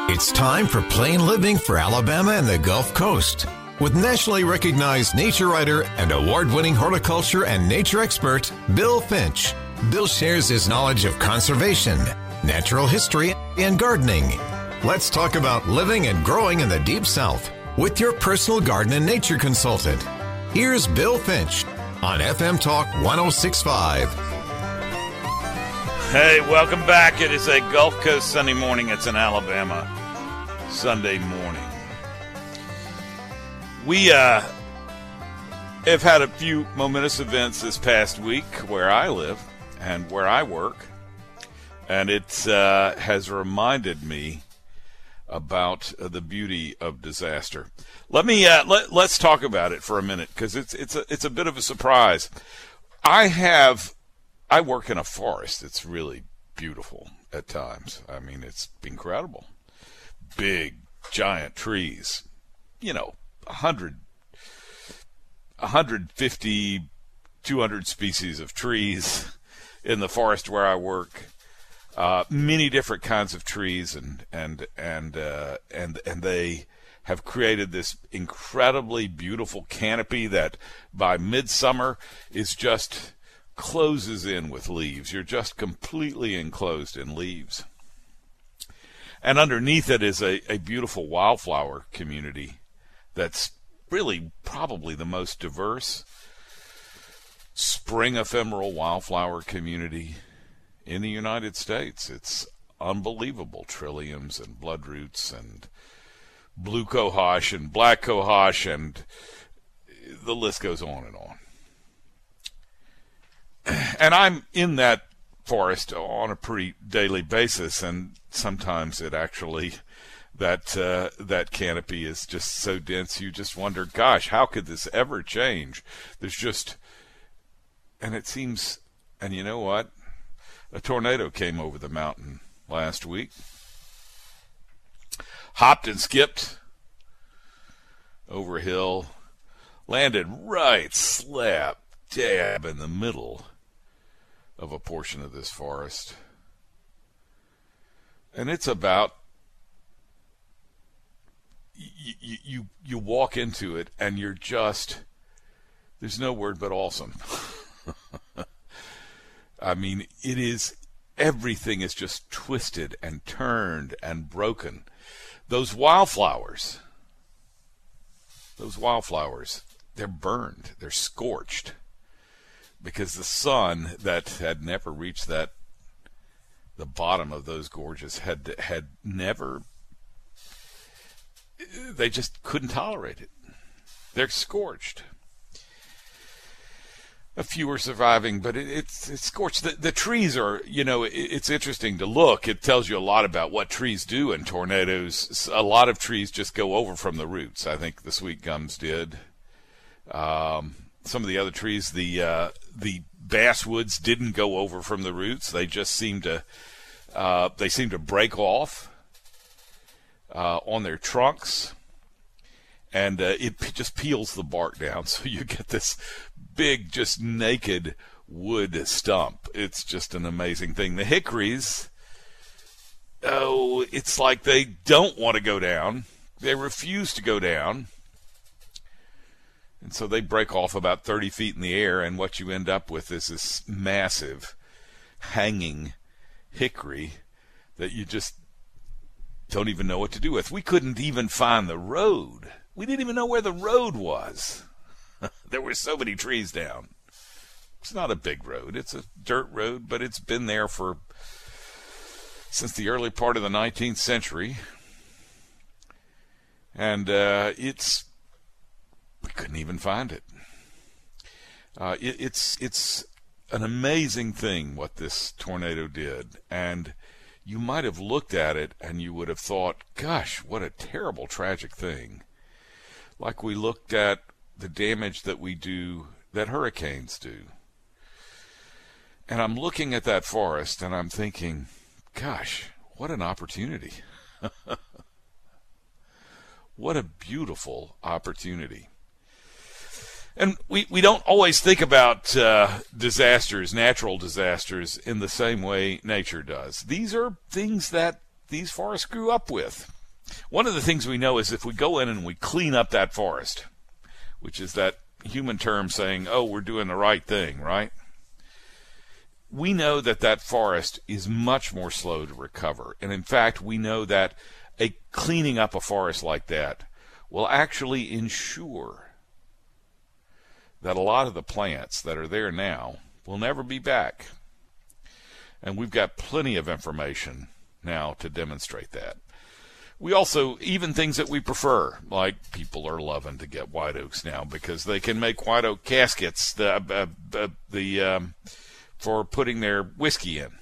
It's time for Plain Living for Alabama and the Gulf Coast. With nationally recognized nature writer and award-winning horticulture and nature expert, Bill Finch. Bill shares his knowledge of conservation, natural history, and gardening. Let's talk about living and growing in the Deep South with your personal garden and nature consultant. Here's Bill Finch on FM Talk 106.5. Hey, welcome back. It is a Gulf Coast Sunday morning. It's an Alabama Sunday morning. We have had a few momentous events this past week where I live and where I work, and it has reminded me about the beauty of disaster. Let's talk about it for a minute, because it's a bit of a surprise. I work in a forest. It's really beautiful at times. I mean, it's incredible. Big, giant trees. 150, 200 species of trees in the forest where I work. Many different kinds of trees, and they have created this incredibly beautiful canopy that by midsummer is just closes in with leaves. You're just completely enclosed in leaves. And underneath it is a beautiful wildflower community that's really probably the most diverse spring ephemeral wildflower community in the United States. It's unbelievable. Trilliums and bloodroots and blue cohosh and black cohosh, and the list goes on and on. And I'm in that forest on a pretty daily basis, and sometimes it actually, that canopy is just so dense you just wonder, gosh, how could this ever change? And it seems, and you know what? A tornado came over the mountain last week, hopped and skipped over a hill, landed right slap dab in the middle of a portion of this forest. And it's about, you walk into it and you're just, there's no word but awesome. I mean, everything is just twisted and turned and broken. Those wildflowers, they're burned, they're scorched, because the sun that had never reached the bottom of those gorges had never, they just couldn't tolerate it. They're scorched. A few are surviving, but it's scorched. The trees are, it's interesting to look. It tells you a lot about what trees do in tornadoes. A lot of trees just go over from the roots. I think the sweet gums did. Some of the other trees, the basswoods didn't go over from the roots. They just seem to break off on their trunks, and it just peels the bark down, so you get this big, just naked wood stump. It's just an amazing thing. The hickories, it's like they don't want to go down. They refuse to go down. And so they break off about 30 feet in the air, and what you end up with is this massive hanging hickory that you just don't even know what to do with. We couldn't even find the road. We didn't even know where the road was. There were so many trees down. It's not a big road. It's a dirt road, but it's been there since the early part of the 19th century. And we couldn't even find it. It's an amazing thing what this tornado did. And you might have looked at it and you would have thought, gosh, what a terrible, tragic thing. Like we looked at the damage that hurricanes do. And I'm looking at that forest and I'm thinking, gosh, what an opportunity. What a beautiful opportunity. And we don't always think about disasters, natural disasters, in the same way nature does. These are things that these forests grew up with. One of the things we know is if we go in and we clean up that forest, which is that human term saying, oh, we're doing the right thing, right? We know that that forest is much more slow to recover. And in fact, we know that cleaning up a forest like that will actually ensure that a lot of the plants that are there now will never be back. And we've got plenty of information now to demonstrate that. We also, even things that we prefer, like people are loving to get white oaks now because they can make white oak caskets for putting their whiskey in.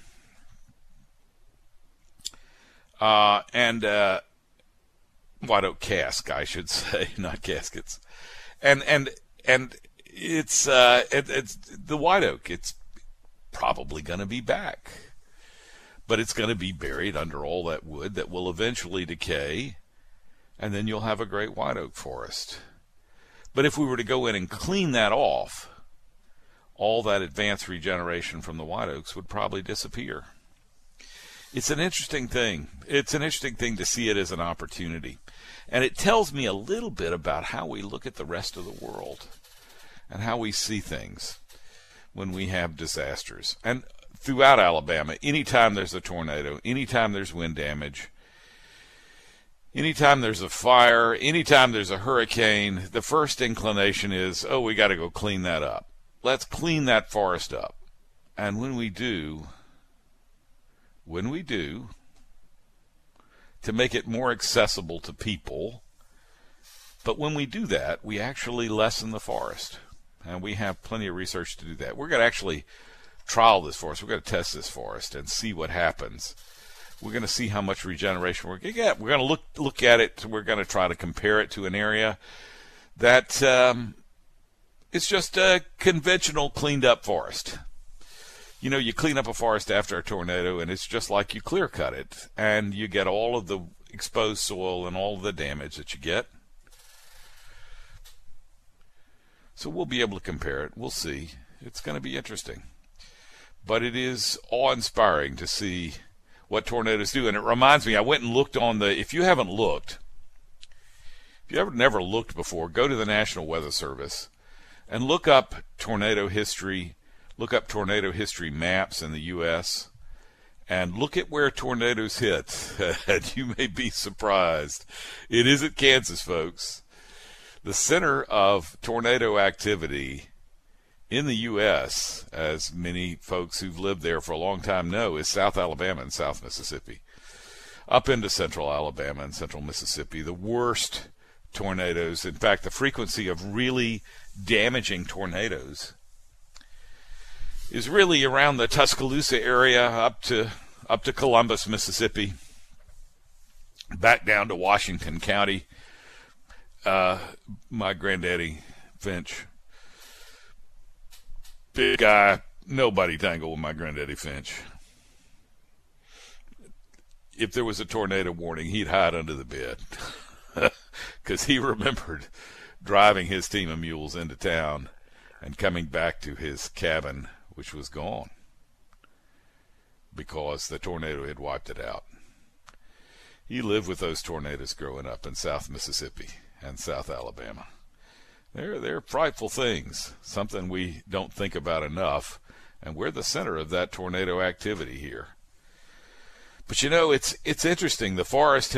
And white oak cask, I should say, not caskets. And it's the white oak. It's probably going to be back, but it's going to be buried under all that wood that will eventually decay, and then you'll have a great white oak forest. But if we were to go in and clean that off, all that advanced regeneration from the white oaks would probably disappear. It's an interesting thing. It's an interesting thing to see it as an opportunity. And it tells me a little bit about how we look at the rest of the world and how we see things when we have disasters. And throughout Alabama, anytime there's a tornado, anytime there's wind damage, anytime there's a fire, anytime there's a hurricane, the first inclination is, oh, we got to go clean that up. Let's clean that forest up. And when we do, to make it more accessible to people, but when we do that, we actually lessen the forest. And we have plenty of research to do that. We're going to actually trial this forest. We're going to test this forest and see what happens. We're going to see how much regeneration we're going to get. We're going to look at it. We're going to try to compare it to an area that it's just a conventional cleaned up forest. You know, you clean up a forest after a tornado, and it's just like you clear cut it, and you get all of the exposed soil and all of the damage that you get. So we'll be able to compare it. We'll see. It's going to be interesting. But it is awe-inspiring to see what tornadoes do. And it reminds me, I went and looked on if you haven't looked, if you never looked before, go to the National Weather Service and look up tornado history. Look up tornado history maps in the U.S. and look at where tornadoes hit. And you may be surprised. It isn't Kansas, folks. The center of tornado activity in the U.S., as many folks who've lived there for a long time know, is South Alabama and South Mississippi. Up into Central Alabama and Central Mississippi, the worst tornadoes, in fact, the frequency of really damaging tornadoes is really around the Tuscaloosa area up to Columbus, Mississippi, back down to Washington County. My granddaddy, Finch, big guy, nobody tangled with my granddaddy Finch. If there was a tornado warning, he'd hide under the bed because he remembered driving his team of mules into town and coming back to his cabin, which was gone because the tornado had wiped it out. He lived with those tornadoes growing up in South Mississippi and South Alabama. They're frightful things, something we don't think about enough, and we're the center of that tornado activity here. But you know, it's interesting. The forest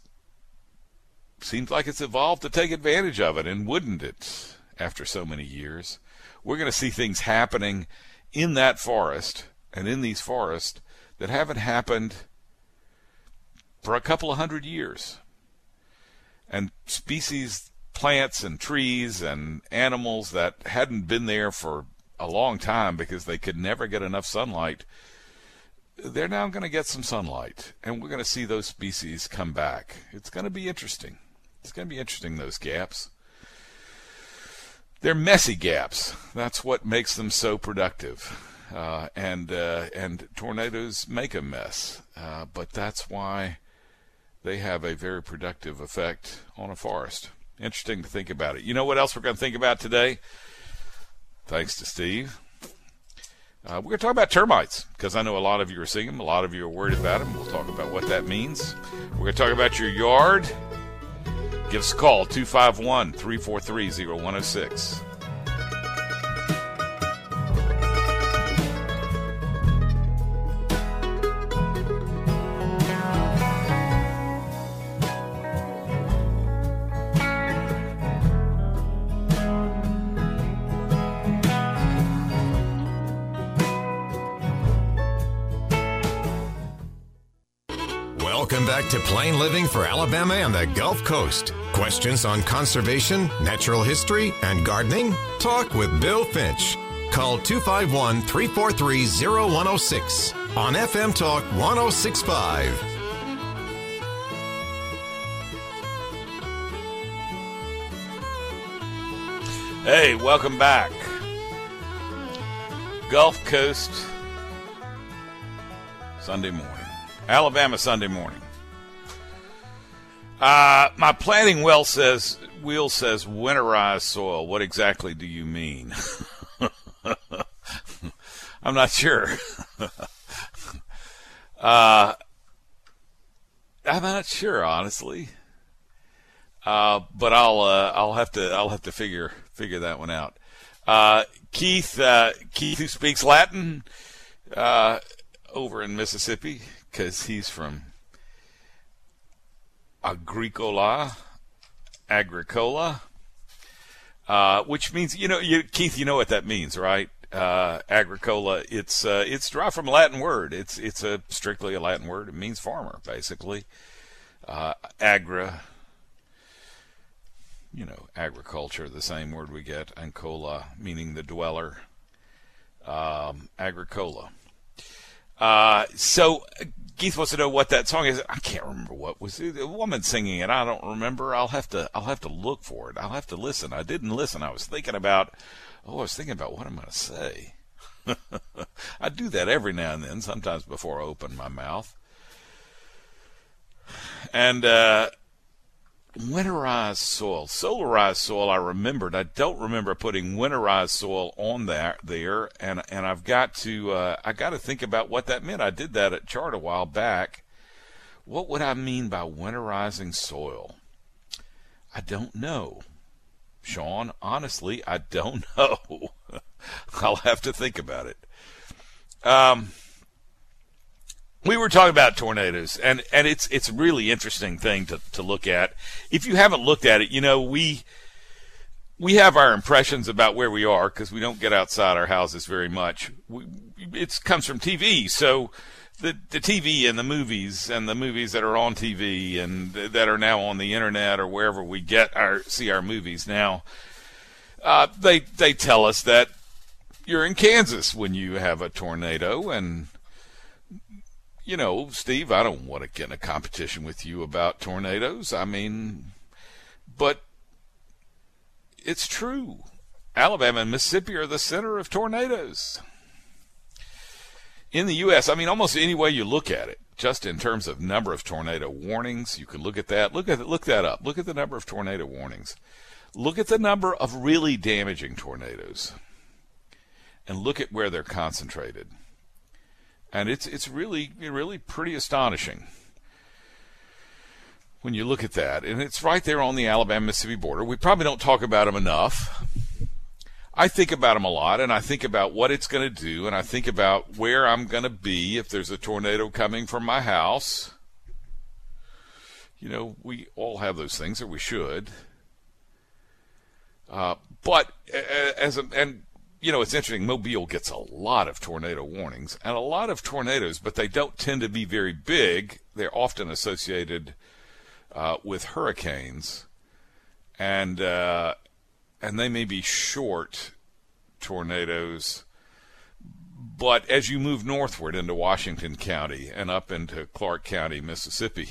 seems like it's evolved to take advantage of it, and wouldn't it after so many years? We're going to see things happening in that forest and in these forests that haven't happened for a couple of 100 years. And species, plants and trees and animals that hadn't been there for a long time because they could never get enough sunlight, they're now going to get some sunlight, and we're going to see those species come back. It's going to be interesting. It's going to be interesting, those gaps. They're messy gaps. That's what makes them so productive. And tornadoes make a mess. But that's why they have a very productive effect on a forest. Interesting to think about it. You know what else we're going to think about today? Thanks to Steve. We're going to talk about termites because I know a lot of you are seeing them. A lot of you are worried about them. We'll talk about what that means. We're going to talk about your yard. Give us a call, 251-343-0106. Welcome back to Plain Living for Alabama and the Gulf Coast. Questions on conservation, natural history, and gardening? Talk with Bill Finch. Call 251-343-0106 on FM Talk 1065. Hey, welcome back. Gulf Coast Sunday morning. Alabama Sunday morning. My planting wheel says winterized soil. What exactly do you mean? I'm not sure. I'm not sure, honestly. But I'll have to figure that one out. Keith, who speaks Latin, over in Mississippi, because he's from Agricola, which means, Keith, you know what that means, right? Agricola, it's derived from a Latin word. It's strictly a Latin word. It means farmer, basically. Agriculture, the same word we get, and cola, meaning the dweller. Agricola. So Keith wants to know what that song is. I can't remember what was it. A woman singing it. I don't remember. I'll have to look for it. I'll have to listen. I didn't listen. I was thinking about what I'm going to say. I do that every now and then, sometimes before I open my mouth. And winterized soil, solarized soil. I remembered. I don't remember putting winterized soil on there, and I've got to think about what that meant. I did that at chart a while back. What would I mean by winterizing soil? I don't know, Sean. Honestly, I don't know. I'll have to think about it. We were talking about tornadoes, and it's a really interesting thing to look at. If you haven't looked at it, we have our impressions about where we are because we don't get outside our houses very much. It comes from TV, so the TV and the movies that are on TV and that are now on the internet or wherever we see our movies now, they tell us that you're in Kansas when you have a tornado. And Steve, I don't want to get in a competition with you about tornadoes. But it's true. Alabama and Mississippi are the center of tornadoes in the U.S. Almost any way you look at it, just in terms of number of tornado warnings, you can look at that. Look that up. Look at the number of tornado warnings. Look at the number of really damaging tornadoes, and look at where they're concentrated. And it's really pretty astonishing when you look at that. And it's right there on the Alabama-Mississippi border. We probably don't talk about them enough. I think about them a lot, and I think about what it's going to do, and I think about where I'm going to be if there's a tornado coming from my house. We all have those things, or we should. But it's interesting. Mobile gets a lot of tornado warnings and a lot of tornadoes, but they don't tend to be very big. They're often associated with hurricanes, and they may be short tornadoes. But as you move northward into Washington County and up into Clark County, Mississippi,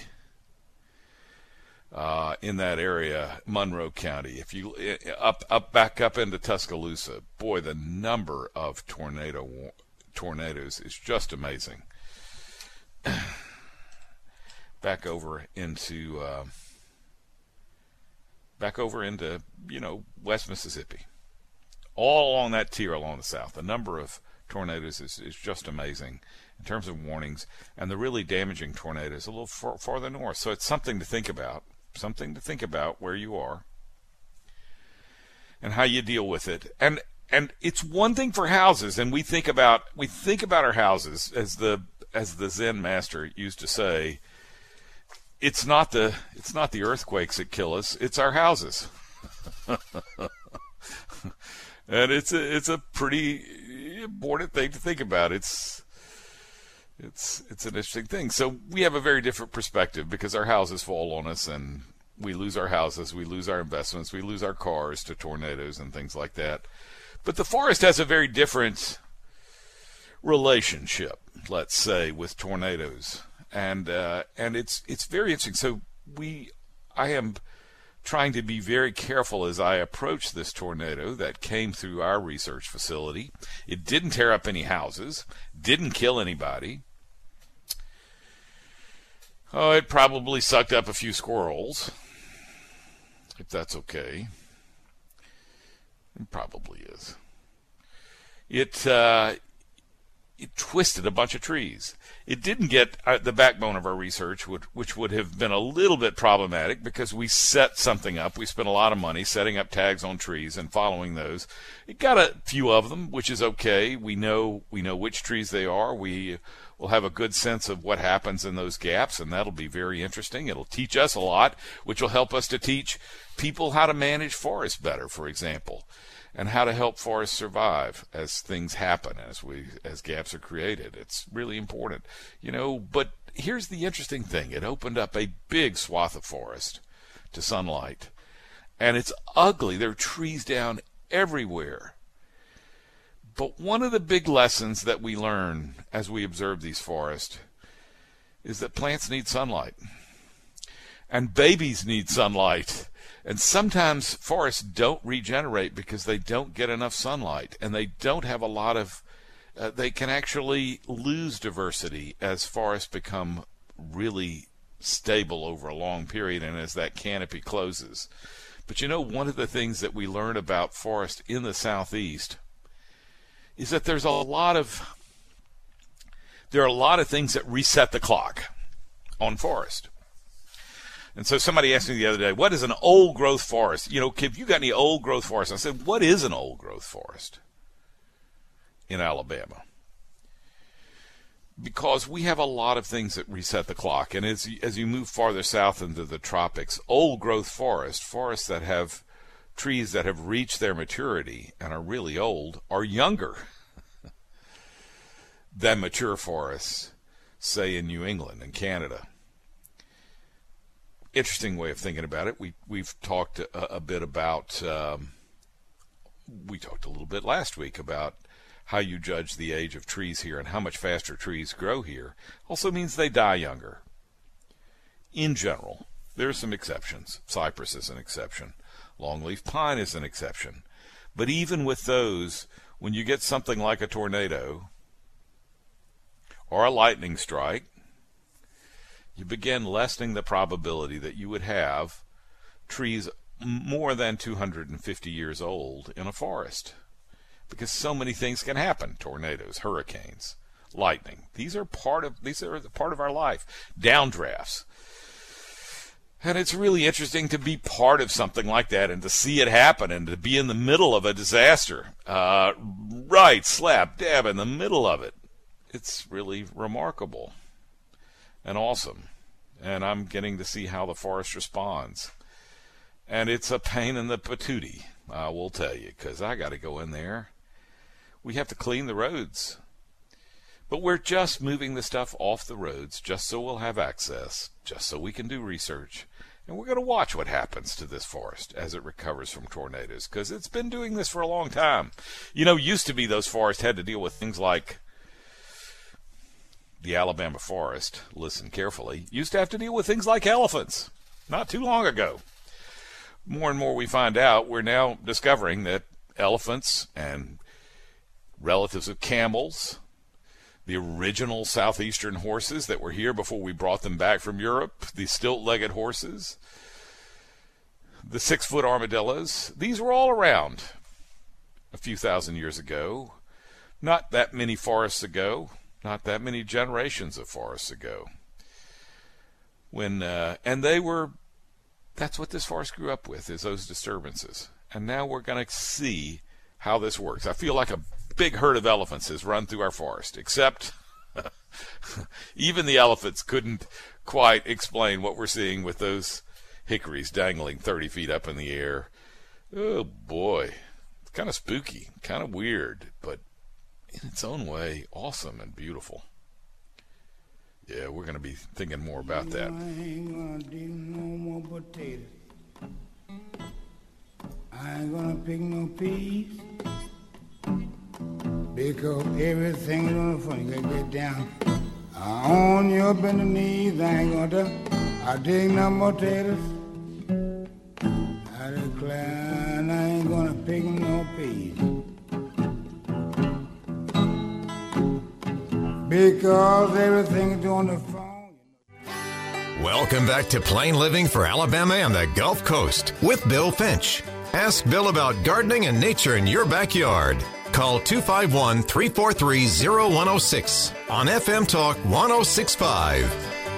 in that area, Monroe County, if you back up into Tuscaloosa, boy, the number of tornadoes is just amazing. Back over into West Mississippi, all along that tier along the south, the number of tornadoes is just amazing in terms of warnings, and the really damaging tornadoes a little farther north. So it's something to think about, where you are and how you deal with it. And it's one thing for houses, and we think about our houses as the Zen master used to say. It's not the earthquakes that kill us; it's our houses. And it's a pretty important thing to think about. It's an interesting thing. So we have a very different perspective because our houses fall on us, and we lose our houses, we lose our investments, we lose our cars to tornadoes and things like that. But the forest has a very different relationship, let's say, with tornadoes, and it's very interesting. So I am trying to be very careful as I approach this tornado that came through our research facility. It didn't tear up any houses, didn't kill anybody. Oh, it probably sucked up a few squirrels, if that's okay. It probably is. It twisted a bunch of trees. It didn't get the backbone of our research, which would have been a little bit problematic because we set something up. We spent a lot of money setting up tags on trees and following those. It got a few of them, which is okay. We know which trees they are. We will have a good sense of what happens in those gaps, and that'll be very interesting. It'll teach us a lot, which will help us to teach people how to manage forests better, for example, and how to help forests survive as things happen, as gaps are created. It's really important, but here's the interesting thing. It opened up a big swath of forest to sunlight, and it's ugly. There are trees down everywhere. But one of the big lessons that we learn as we observe these forests is that plants need sunlight, and babies need sunlight. And sometimes forests don't regenerate because they don't get enough sunlight, and they don't have a lot of, they can actually lose diversity as forests become really stable over a long period and as that canopy closes. But one of the things that we learn about forest in the Southeast is that there are a lot of things that reset the clock on forest. And so somebody asked me the other day, what is an old growth forest? Have you got any old growth forest? I said, what is an old growth forest in Alabama? Because we have a lot of things that reset the clock. And as you move farther south into the tropics, old growth forests that have trees that have reached their maturity and are really old, are younger than mature forests, say in New England and Canada. Interesting way of thinking about it. We've talked a bit about, we talked a little bit last week about how you judge the age of trees here and how much faster trees grow here. Also means they die younger. In general, there are some exceptions. Cypress is an exception. Longleaf pine is an exception. But even with those, when you get something like a tornado or a lightning strike, you begin lessening the probability that you would have trees more than 250 years old in a forest, because so many things can happen. Tornadoes, hurricanes, lightning. These are part of our life. Downdrafts. And it's really interesting to be part of something like that and to see it happen and to be in the middle of a disaster. Right slap dab in the middle of it. It's really remarkable and awesome. And I'm getting to see how the forest responds. And it's a pain in the patootie, I will tell you, because I got to go in there. We have to clean the roads. But we're just moving the stuff off the roads just so we'll have access, just so we can do research. And we're going to watch what happens to this forest as it recovers from tornadoes, because it's been doing this for a long time. Used to be those forests had to deal with things like the Alabama forest, listen carefully, used to have to deal with things like elephants not too long ago. More and more we find out, we're now discovering that elephants and relatives of camels, the original southeastern horses that were here before we brought them back from Europe, the stilt-legged horses, the 6-foot armadillos, these were all around a few thousand years ago. not that many forests ago, not that many generations of forests ago. And that's what this forest grew up with, is those disturbances. And now we're going to see how this works. I feel like a big herd of elephants has run through our forest, except even the elephants couldn't quite explain what we're seeing with those hickories dangling 30 feet up in the air. Oh boy, it's kind of spooky, kind of weird, but in its own way, awesome and beautiful. Yeah, we're going to be thinking more about that. I ain't gonna dig no more potatoes. I ain't gonna pick no peas, because everything's on the front. You gotta get down on your bending knees. I ain't gonna dig no more potatoes. I declare I ain't gonna pick no peas, because everything's on the phone. Welcome back to Plain Living for Alabama and the Gulf Coast with Bill Finch. Ask Bill about gardening and nature in your backyard. Call 251-343-0106 on FM Talk 1065.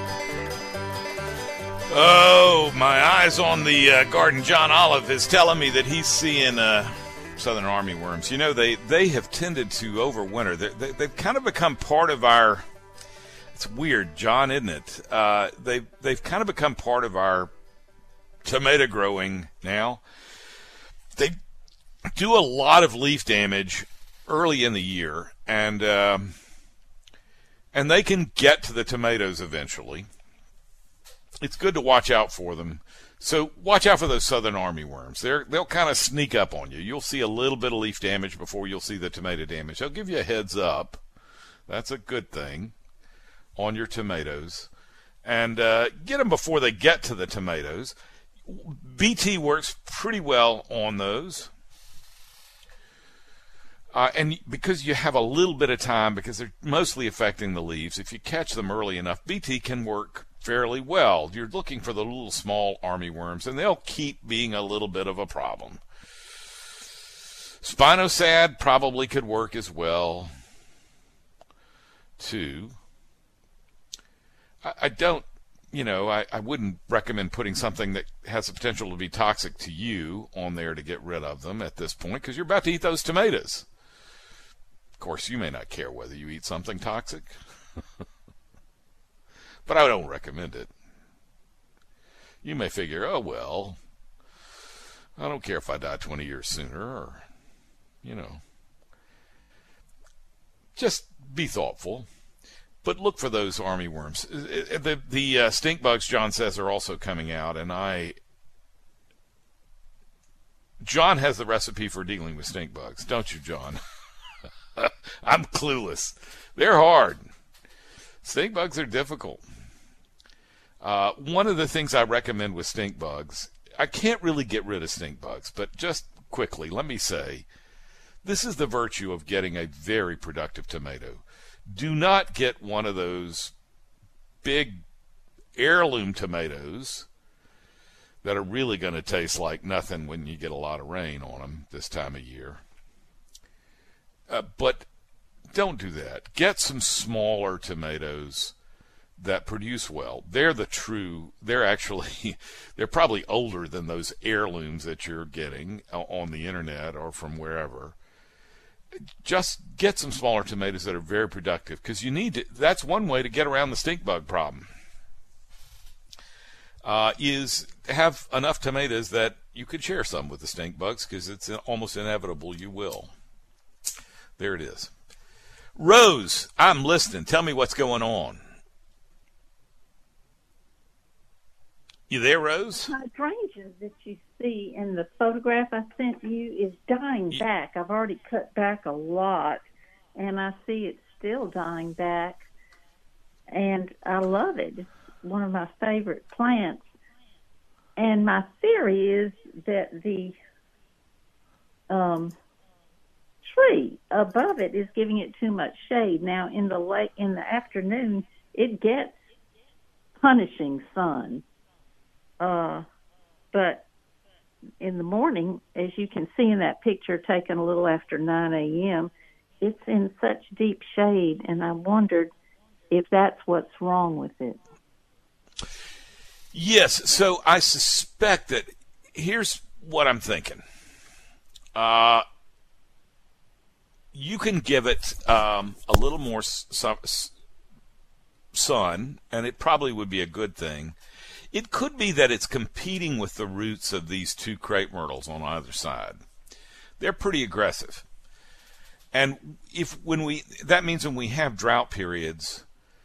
Oh, my eyes on the garden. John Olive is telling me that he's seeing southern armyworms. You know, they have tended to overwinter. They've kind of become part of our... It's weird, John, isn't it? They've kind of become part of our tomato growing now. They do a lot of leaf damage early in the year, and they can get to the tomatoes eventually. It's good to watch out for them. So watch out for those southern armyworms. They'll kind of sneak up on you. You'll see a little bit of leaf damage before you'll see the tomato damage. They'll give you a heads up. That's a good thing on your tomatoes. And get them before they get to the tomatoes. BT works pretty well on those. And because you have a little bit of time, because they're mostly affecting the leaves, if you catch them early enough, BT can work fairly well. You're looking for the little small armyworms, and they'll keep being a little bit of a problem. Spinosad probably could work as well, too. I don't, I wouldn't recommend putting something that has the potential to be toxic to you on there to get rid of them at this point, because you're about to eat those tomatoes. Of course, you may not care whether you eat something toxic, but I don't recommend it. You may figure, oh, well, I don't care if I die 20 years sooner, or, just be thoughtful. But look for those armyworms. The stink bugs, John says, are also coming out, and John has the recipe for dealing with stink bugs, don't you, John? I'm clueless. They're hard. Stink bugs are difficult. One of the things I recommend with stink bugs, I can't really get rid of stink bugs, but just quickly, let me say, this is the virtue of getting a very productive tomato. Do not get one of those big heirloom tomatoes that are really going to taste like nothing when you get a lot of rain on them this time of year. But don't do that. Get some smaller tomatoes that produce well. They're probably older than those heirlooms that you're getting on the internet or from wherever. Just get some smaller tomatoes that are very productive, because that's one way to get around the stink bug problem, is have enough tomatoes that you could share some with the stink bugs, because it's almost inevitable you will. There it is. Rose, I'm listening. Tell me what's going on. You there, Rose? Hydrangea that you see in the photograph I sent you is dying back. I've already cut back a lot, and I see it's still dying back, and I love it. It's one of my favorite plants. And my theory is that the tree above it is giving it too much shade. Now, in the afternoon, it gets punishing sun. But in the morning, as you can see in that picture taken a little after 9 a.m., it's in such deep shade, and I wondered if that's what's wrong with it. Yes, so I suspect that here's what I'm thinking. You can give it a little more sun, and it probably would be a good thing. It could be that it's competing with the roots of these two crepe myrtles on either side. They're pretty aggressive. And that means when we have drought periods,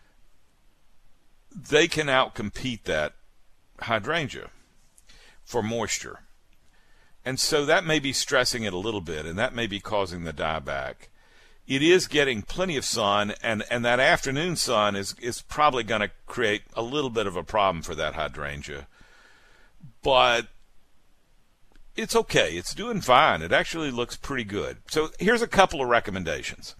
they can outcompete that hydrangea for moisture. And so that may be stressing it a little bit, and that may be causing the dieback. It is getting plenty of sun, and that afternoon sun is probably going to create a little bit of a problem for that hydrangea. But it's okay. It's doing fine. It actually looks pretty good. So here's a couple of recommendations.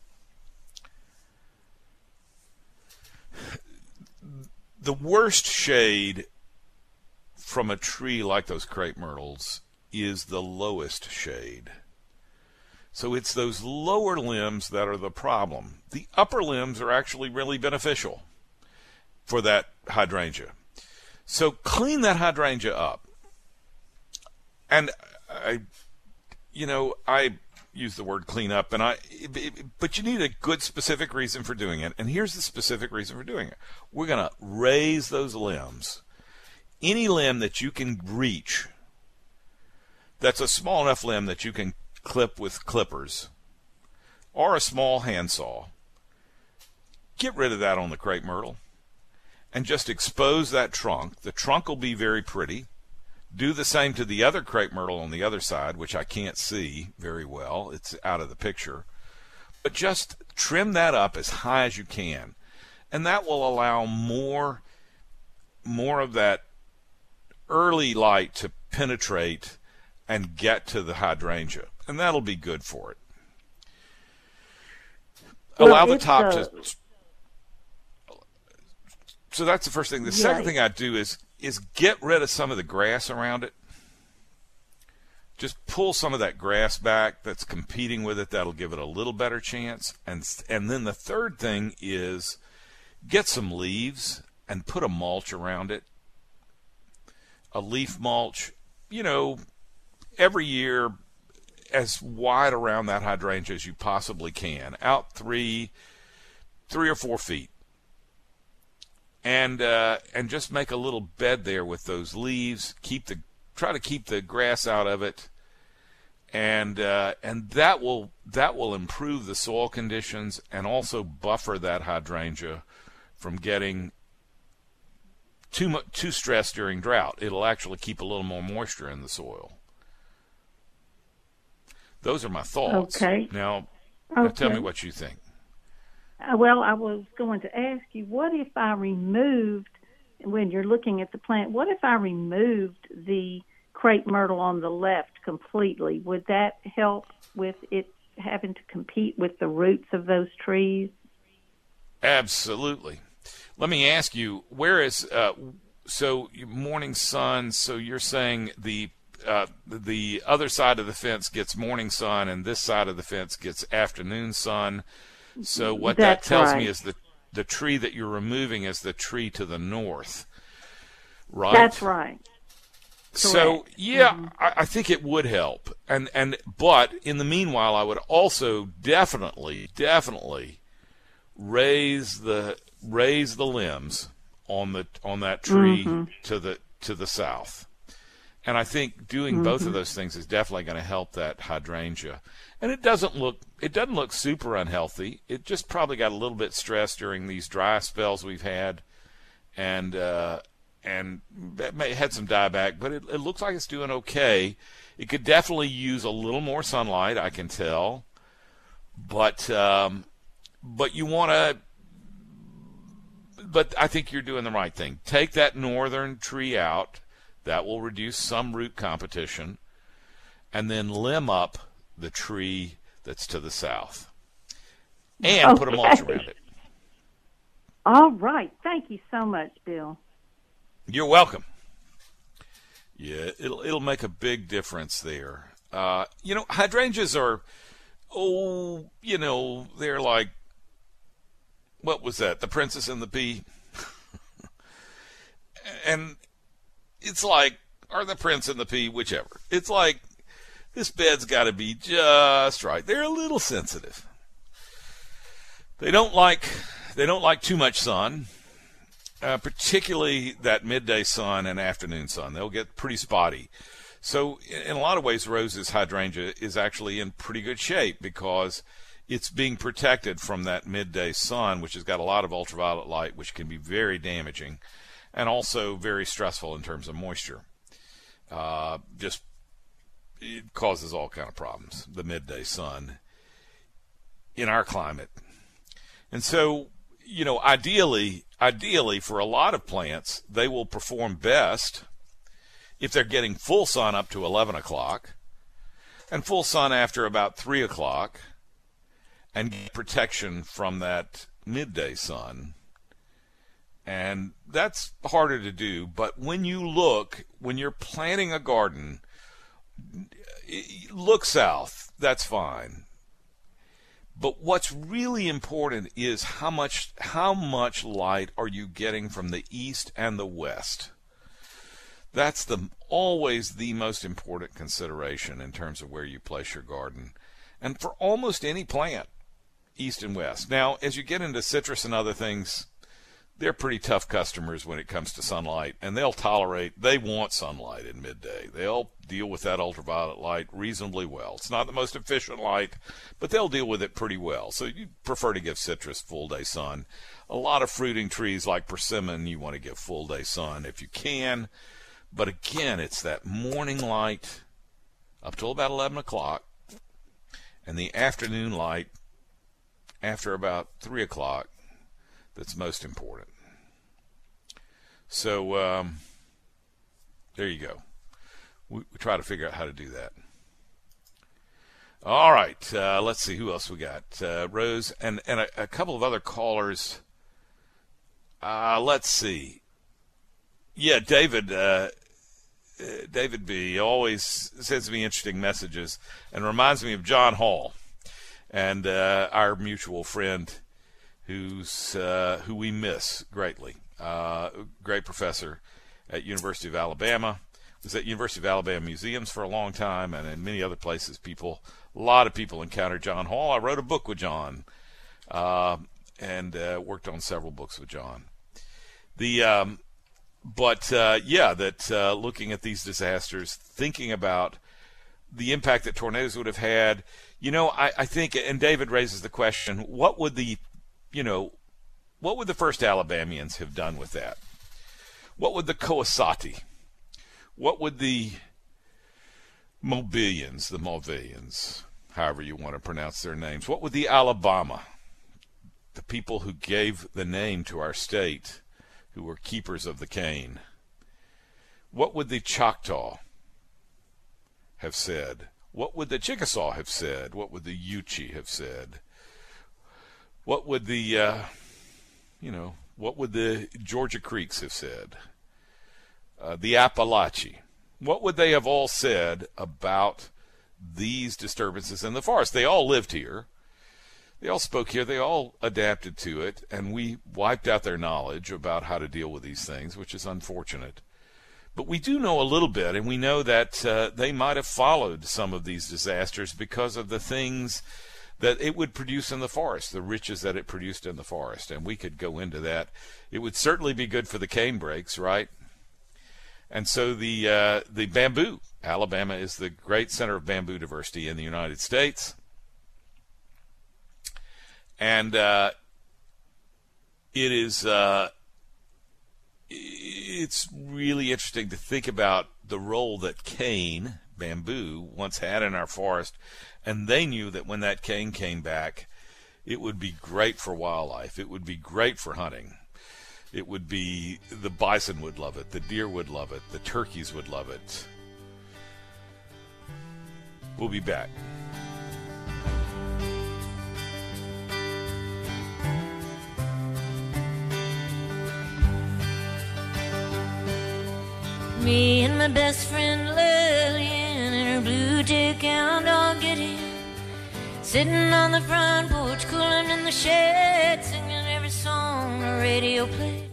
The worst shade from a tree like those crepe myrtles is the lowest shade. So it's those lower limbs that are the problem. The upper limbs are actually really beneficial for that hydrangea. So clean that hydrangea up. And I use the word clean up, but you need a good specific reason for doing it. And here's the specific reason for doing it. We're going to raise those limbs. Any limb that you can reach, that's a small enough limb that you can clip with clippers or a small handsaw, get rid of that on the crepe myrtle and just expose that trunk. The trunk will be very pretty. Do the same to the other crepe myrtle on the other side, which I can't see very well. It's out of the picture. But just trim that up as high as you can, and that will allow more of that early light to penetrate and get to the hydrangea, and that'll be good for it. Allow the top to... So that's the first thing. The second thing I do is get rid of some of the grass around it. Just pull some of that grass back that's competing with it. That'll give it a little better chance. And then the third thing is get some leaves and put a mulch around it. A leaf mulch, every year as wide around that hydrangea as you possibly can, out 3 or 4 feet. And just make a little bed there with those leaves. Try to keep the grass out of it, and that will improve the soil conditions and also buffer that hydrangea from getting too stressed during drought. It'll actually keep a little more moisture in the soil. Those are my thoughts. Okay. Now tell me what you think. Well, I was going to ask you, what if I removed, when you're looking at the plant, what if I removed the crepe myrtle on the left completely? Would that help with it having to compete with the roots of those trees? Let me ask you, where is so morning sun? So you're saying the other side of the fence gets morning sun, and this side of the fence gets afternoon sun. So what that tells me is the tree that you're removing is the tree to the north, right? That's right. Correct. So I think it would help, but in the meanwhile, I would also definitely raise the limbs on that tree to the south. And I think doing both of those things is definitely going to help that hydrangea. And it doesn't look super unhealthy. It just probably got a little bit stressed during these dry spells we've had, and had some dieback. But it looks like it's doing okay. It could definitely use a little more sunlight, I can tell. But you want to. But I think you're doing the right thing. Take that northern tree out. That will reduce some root competition, and then limb up the tree that's to the south, and put a mulch around it. All right. Thank you so much, Bill. You're welcome. Yeah, it'll make a big difference there. Hydrangeas are oh, they're like, what was that? The Princess and the Pea? And it's like, or the Prince and the Pea, whichever. It's like, this bed's got to be just right. They're a little sensitive. They don't like too much sun, particularly that midday sun and afternoon sun. They'll get pretty spotty. So in a lot of ways, Rose's hydrangea is actually in pretty good shape because it's being protected from that midday sun, which has got a lot of ultraviolet light, which can be very damaging and also very stressful in terms of moisture. It causes all kind of problems, the midday sun in our climate. And so, ideally for a lot of plants, they will perform best if they're getting full sun up to 11 o'clock and full sun after about 3 o'clock and get protection from that midday sun. And that's harder to do, but when you're planting a garden, look south, that's fine. But what's really important is how much light are you getting from the east and the west. That's always the most important consideration in terms of where you place your garden. And for almost any plant, east and west. Now, as you get into citrus and other things, they're pretty tough customers when it comes to sunlight, and they want sunlight in midday. They'll deal with that ultraviolet light reasonably well. It's not the most efficient light, but they'll deal with it pretty well. So you prefer to give citrus full day sun. A lot of fruiting trees like persimmon, you want to give full day sun if you can. But again, it's that morning light up till about 11 o'clock, and the afternoon light after about 3 o'clock that's most important. So there you go. We try to figure out how to do that. All right, let's see who else we got. Rose and a couple of other callers. Let's see. Yeah, David B. always sends me interesting messages and reminds me of John Hall and our mutual friend who we miss greatly. Great professor at University of Alabama. Was at University of Alabama museums for a long time, and in many other places, a lot of people encountered John Hall. I wrote a book with John, and worked on several books with John. Looking at these disasters, thinking about the impact that tornadoes would have had, I think, and David raises the question, what would the first Alabamians have done with that? What would the Coasati? What would the Mulvillians, however you want to pronounce their names, what would the Alabama, the people who gave the name to our state, who were keepers of the cane, what would the Choctaw have said? What would the Chickasaw have said? What would the Yuchi have said? What would the Georgia Creeks have said? The Appalachee. What would they have all said about these disturbances in the forest? They all lived here. They all spoke here. They all adapted to it, and we wiped out their knowledge about how to deal with these things, which is unfortunate. But we do know a little bit, and we know that they might have followed some of these disasters because of the things that it would produce in the forest, the riches that it produced in the forest. And we could go into that. It would certainly be good for the cane brakes, right? And so the bamboo. Alabama is the great center of bamboo diversity in the United States. And it's really interesting to think about the role that cane, bamboo, once had in our forest. And they knew that when that cane came back, it would be great for wildlife. It would be great for hunting. It would be, the bison would love it, the deer would love it, the turkeys would love it. We'll be back. Me and my best friend Lillian and her blue tick hound dog Gideon Sitting on the front porch, cooling in the shed, singing every song the radio played.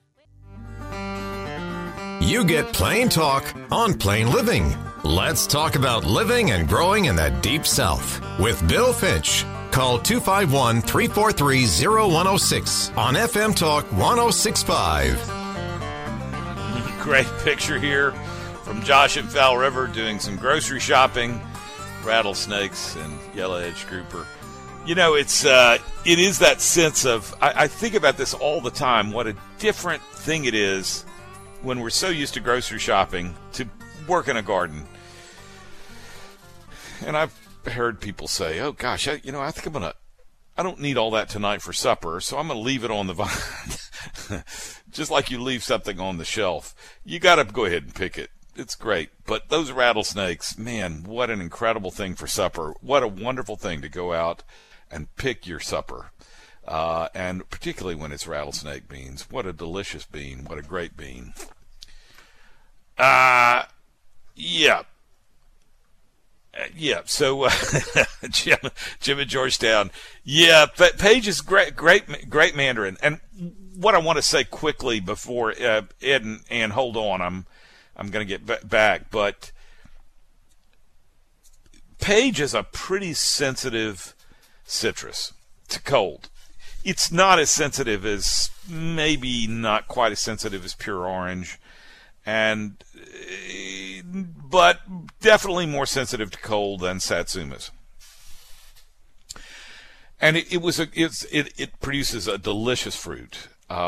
You get Plain Talk on Plain Living. Let's talk about living and growing in the Deep South with Bill Finch. Call 251-343-0106 on FM Talk 106.5. Great picture here from Josh in Fowl River doing some grocery shopping, rattlesnakes and yellow-edged grouper. You know, it is that sense of, I think about this all the time, what a different thing it is when we're so used to grocery shopping to work in a garden. And I've heard people say, oh gosh, I think I don't need all that tonight for supper, so I'm going to leave it on the vine. Just like you leave something on the shelf. You got to go ahead and pick it. It's great. But those rattlesnakes, man, what an incredible thing for supper. What a wonderful thing to go out and pick your supper. And particularly when it's rattlesnake beans. What a delicious bean. What a great bean. Yeah. So, Jim in Georgetown. Yeah, but Paige is great Mandarin. And what I want to say quickly before Ed and Ann, hold on, I'm going to get back, but Paige is a pretty sensitive citrus to cold. It's not as sensitive as, maybe not quite as sensitive as pure orange, but definitely more sensitive to cold than satsumas. And it produces a delicious fruit.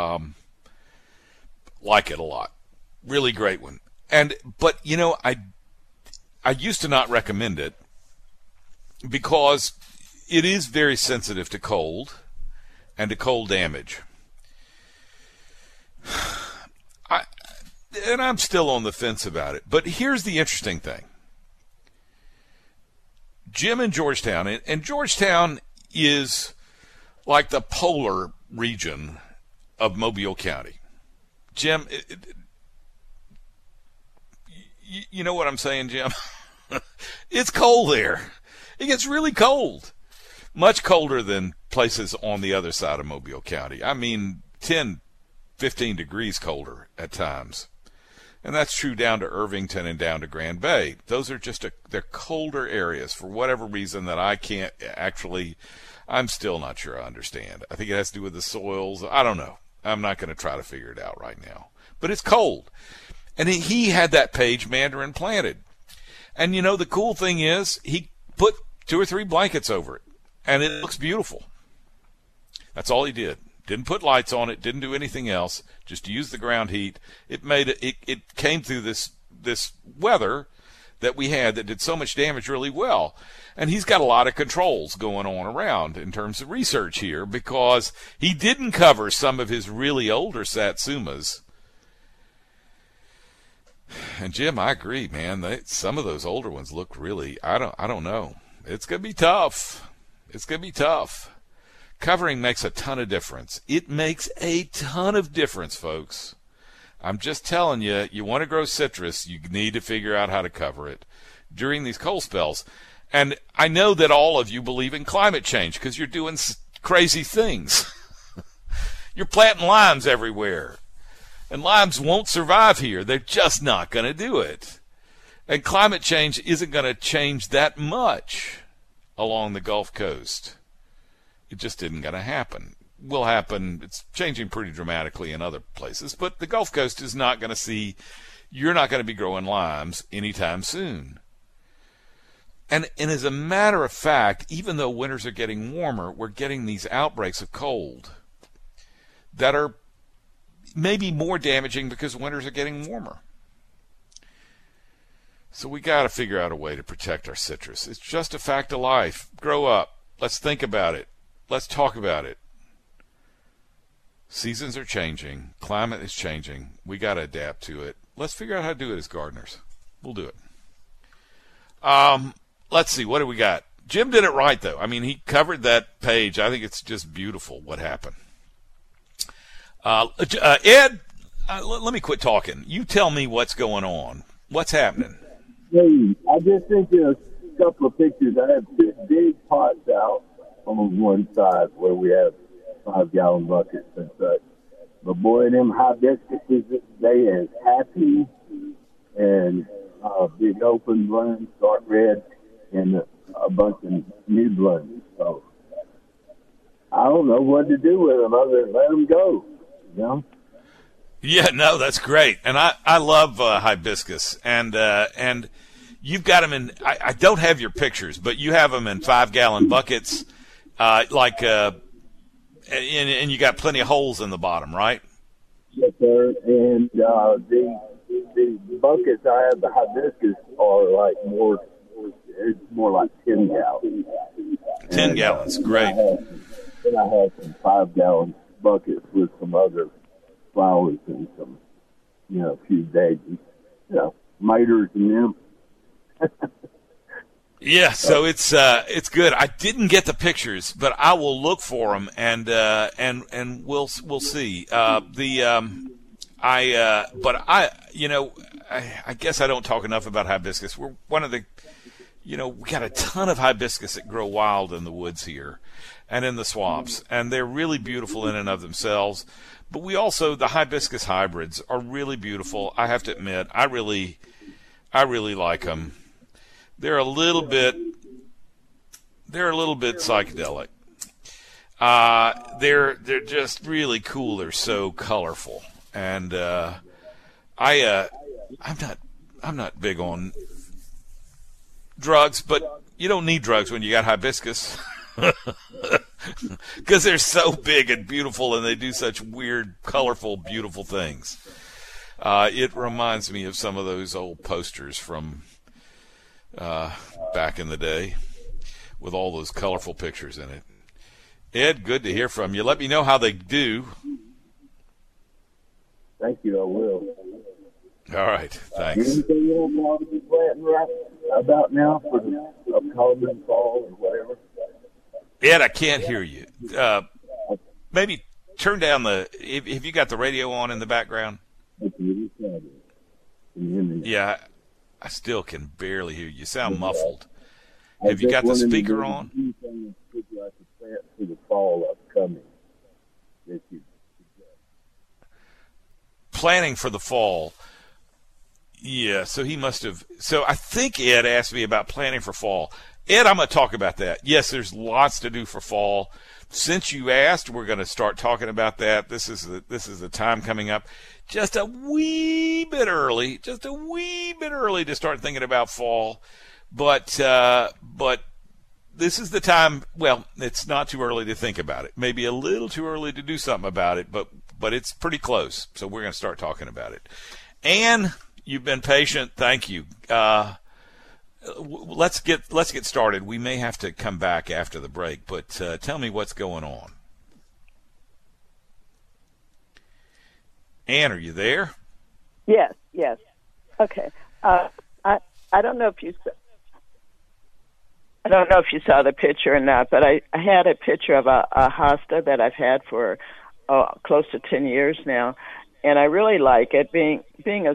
Like it a lot. Really great one. But I used to not recommend it because it is very sensitive to cold and to cold damage. And I'm still on the fence about it. But here's the interesting thing. Jim in Georgetown, and Georgetown is like the polar region of Mobile County. Jim, you know what I'm saying, Jim? It's cold there. It gets really cold. Much colder than places on the other side of Mobile County. I mean, 10, 15 degrees colder at times. And that's true down to Irvington and down to Grand Bay. Those are they're colder areas for whatever reason that I can't actually, I'm still not sure I understand. I think it has to do with the soils. I don't know. I'm not going to try to figure it out right now. But it's cold. And he had that Paige Mandarin planted. And the cool thing is he put 2 or 3 blankets over it. And it looks beautiful. That's all he did. Didn't put lights on it, didn't do anything else, just used the ground heat. It came through this weather that we had that did so much damage really well. And he's got a lot of controls going on around in terms of research here because he didn't cover some of his really older satsumas. And Jim, I agree, man. Some of those older ones look really, I don't know. It's going to be tough. It's going to be tough. Covering makes a ton of difference. It makes a ton of difference, folks. I'm just telling you, you want to grow citrus, you need to figure out how to cover it during these cold spells. And I know that all of you believe in climate change because you're doing crazy things. You're planting limes everywhere. And limes won't survive here. They're just not going to do it. And climate change isn't going to change that much along the Gulf Coast. It just isn't going to happen. Will happen. It's changing pretty dramatically in other places, but the Gulf Coast is not going to see, you're not going to be growing limes anytime soon. And as a matter of fact, even though winters are getting warmer, we're getting these outbreaks of cold that are maybe more damaging because winters are getting warmer. So we got to figure out a way to protect our citrus. It's just a fact of life. Grow up. Let's think about it. Let's talk about it. Seasons are changing. Climate is changing. We got to adapt to it. Let's figure out how to do it as gardeners. We'll do it. Let's see. What do we got? Jim did it right, though. I mean, he covered that page. I think it's just beautiful what happened. Ed, let me quit talking. You tell me what's going on. What's happening? Hey, I just think couple of pictures. I have 2 big pots out on one side where we have 5-gallon buckets and such. But boy, them hibiscuses, they as happy and big open blooms, dark red, and a bunch of new blooms. So I don't know what to do with them other than let them go, you know? Yeah, no, that's great. And I love hibiscus. And you've got them in, I don't have your pictures, but you have them in 5-gallon buckets, and you got plenty of holes in the bottom, right? Yes, sir. And the buckets I have, the hibiscus, are like it's more like 10 gallons. 10 gallons, great. Then I have some 5-gallon buckets with some other flowers and some, a few daisies, miters and them. Yeah, so it's good. I didn't get the pictures, but I will look for them and we'll see. I guess I don't talk enough about hibiscus. We're one of the, we got a ton of hibiscus that grow wild in the woods here and in the swamps, and they're really beautiful in and of themselves. But we also, the hibiscus hybrids are really beautiful. I have to admit, I really like them. They're a little bit psychedelic. They're just really cool. They're so colorful, and I'm not big on drugs, but you don't need drugs when you got hibiscus, because they're so big and beautiful, and they do such weird, colorful, beautiful things. It reminds me of some of those old posters from back in the day with all those colorful pictures in it. Ed, good to hear from you. Let me know how they do. Thank you, I will. All right, thanks. Anything you want to be planting right about now for the upcoming fall or whatever? Ed, I can't hear you. Maybe turn down have you got the radio on in the background? Yeah, I still can barely hear you. You sound muffled. Have you got the speaker on? For the fall upcoming. Planning for the fall. Yeah, so he must have. So I think Ed asked me about planning for fall. Ed, I'm going to talk about that. Yes, there's lots to do for fall. Since you asked, we're going to start talking about that. This is the time coming up. Just a wee bit early to start thinking about fall. But this is the time. Well, it's not too early to think about it. Maybe a little too early to do something about it, but it's pretty close. So we're going to start talking about it. Ann, you've been patient. Thank you. Let's get started. We may have to come back after the break, but tell me what's going on. Ann, are you there? Yes. Okay. I don't know if you saw the picture or not, but I had a picture of a hosta that I've had for close to 10 years now, and I really like it. Being a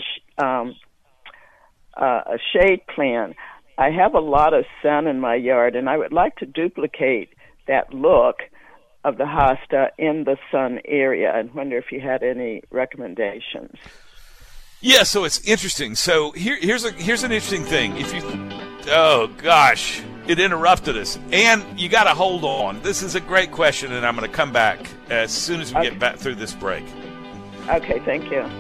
a shade plant, I have a lot of sun in my yard, and I would like to duplicate that look of the hosta in the sun area, and wonder if you had any recommendations. Yeah, so it's interesting. So here's an interesting thing. Oh gosh, it interrupted us, and you got to hold on. This is a great question, and I'm going to come back as soon as we get back through this break. Okay, thank you.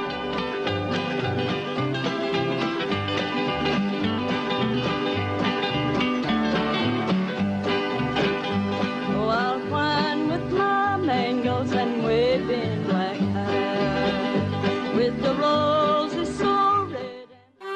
And waving black hair with the roses so red.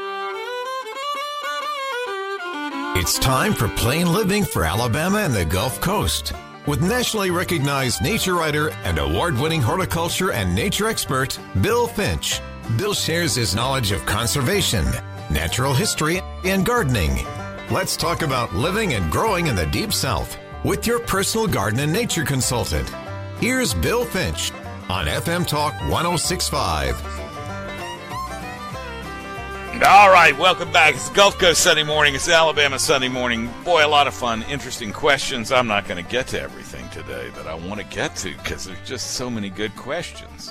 It's time for Plain Living for Alabama and the Gulf Coast with nationally recognized nature writer and award-winning horticulture and nature expert Bill Finch. Bill shares his knowledge of conservation, natural history, and gardening. Let's talk about living and growing in the Deep South with your personal garden and nature consultant. Here's Bill Finch on FM Talk 106.5. All right, welcome back. It's Gulf Coast Sunday Morning. It's Alabama Sunday Morning. Boy, a lot of fun, interesting questions. I'm not going to get to everything today that I want to get to because there's just so many good questions.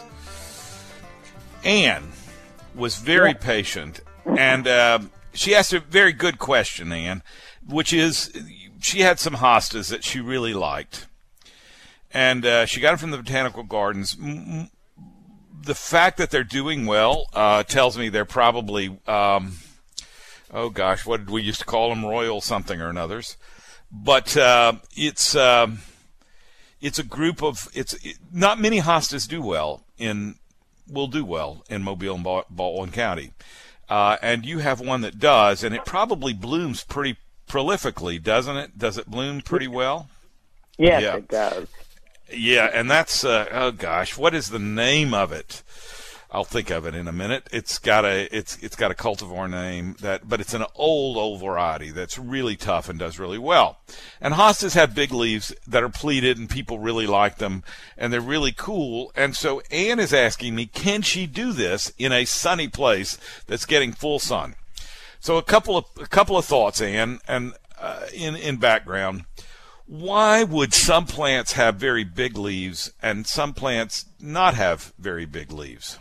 Ann was very patient, and she asked a very good question, Ann, which is she had some hostas that she really liked, and she got them from the Botanical Gardens. The fact that they're doing well tells me they're probably, what did we used to call them? Royal something or another's. But it's a group of, not many hostas will do well in Mobile and Baldwin County. And you have one that does, and it probably blooms pretty prolifically, doesn't it? Does it bloom pretty well? Yes, it does. Yeah, and that's what is the name of it? I'll think of it in a minute. It's got a cultivar name but it's an old variety that's really tough and does really well. And hostas have big leaves that are pleated, and people really like them, and they're really cool. And so Ann is asking me, can she do this in a sunny place that's getting full sun? So a couple of thoughts, Ann, and in background. Why would some plants have very big leaves and some plants not have very big leaves?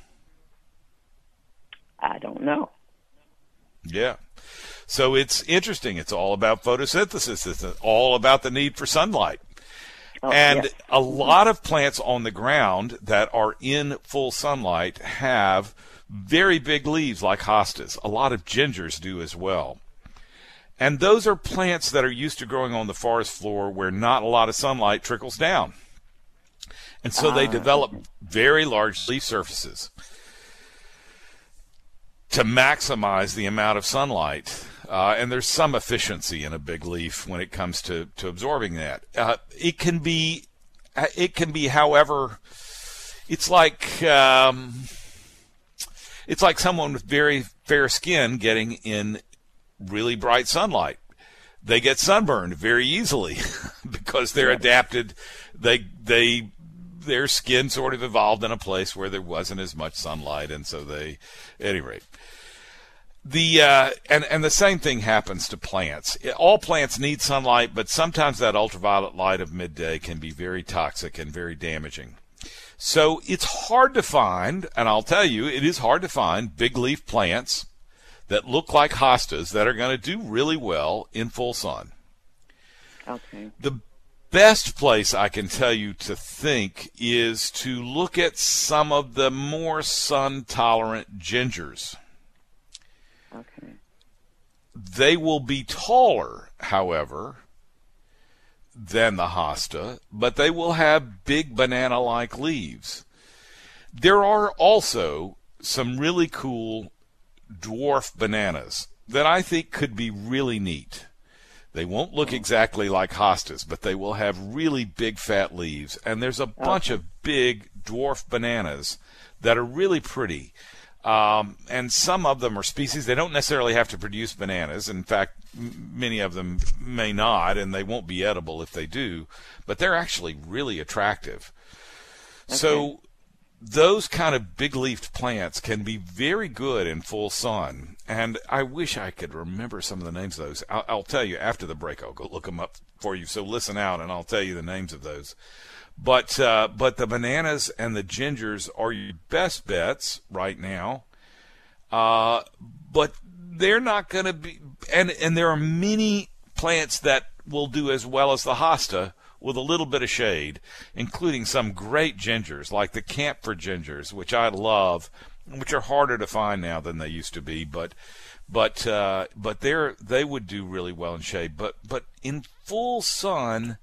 I don't know. Yeah. So it's interesting. It's all about photosynthesis. It's all about the need for sunlight. A lot of plants on the ground that are in full sunlight have very big leaves like hostas. A lot of gingers do as well. And those are plants that are used to growing on the forest floor where not a lot of sunlight trickles down. And so they develop very large leaf surfaces to maximize the amount of sunlight. And there's some efficiency in a big leaf when it comes to absorbing that. It can be, however, it's like someone with very fair skin getting in really bright sunlight. They get sunburned very easily because they're adapted. Their skin sort of evolved in a place where there wasn't as much sunlight, and so at any rate. And the same thing happens to plants. All plants need sunlight, but sometimes that ultraviolet light of midday can be very toxic and very damaging. So it's hard to find, and I'll tell you, it is hard to find big leaf plants that look like hostas that are going to do really well in full sun. Okay. The best place I can tell you to think is to look at some of the more sun-tolerant gingers. Okay. They will be taller, however, than the hosta, but they will have big banana-like leaves. There are also some really cool dwarf bananas that I think could be really neat. They won't look exactly like hostas, but they will have really big fat leaves. And there's a bunch of big dwarf bananas that are really pretty. And some of them are species. They don't necessarily have to produce bananas. In fact, many of them may not, and they won't be edible if they do. But they're actually really attractive. Okay. So those kind of big-leafed plants can be very good in full sun, and I wish I could remember some of the names of those. I'll tell you after the break. I'll go look them up for you, so listen out, and I'll tell you the names of those. But the bananas and the gingers are your best bets right now, but they're not going to be – and there are many plants that will do as well as the hosta with a little bit of shade, including some great gingers like the camphor gingers, which I love, which are harder to find now than they used to be, but they would do really well in shade. But in full sun,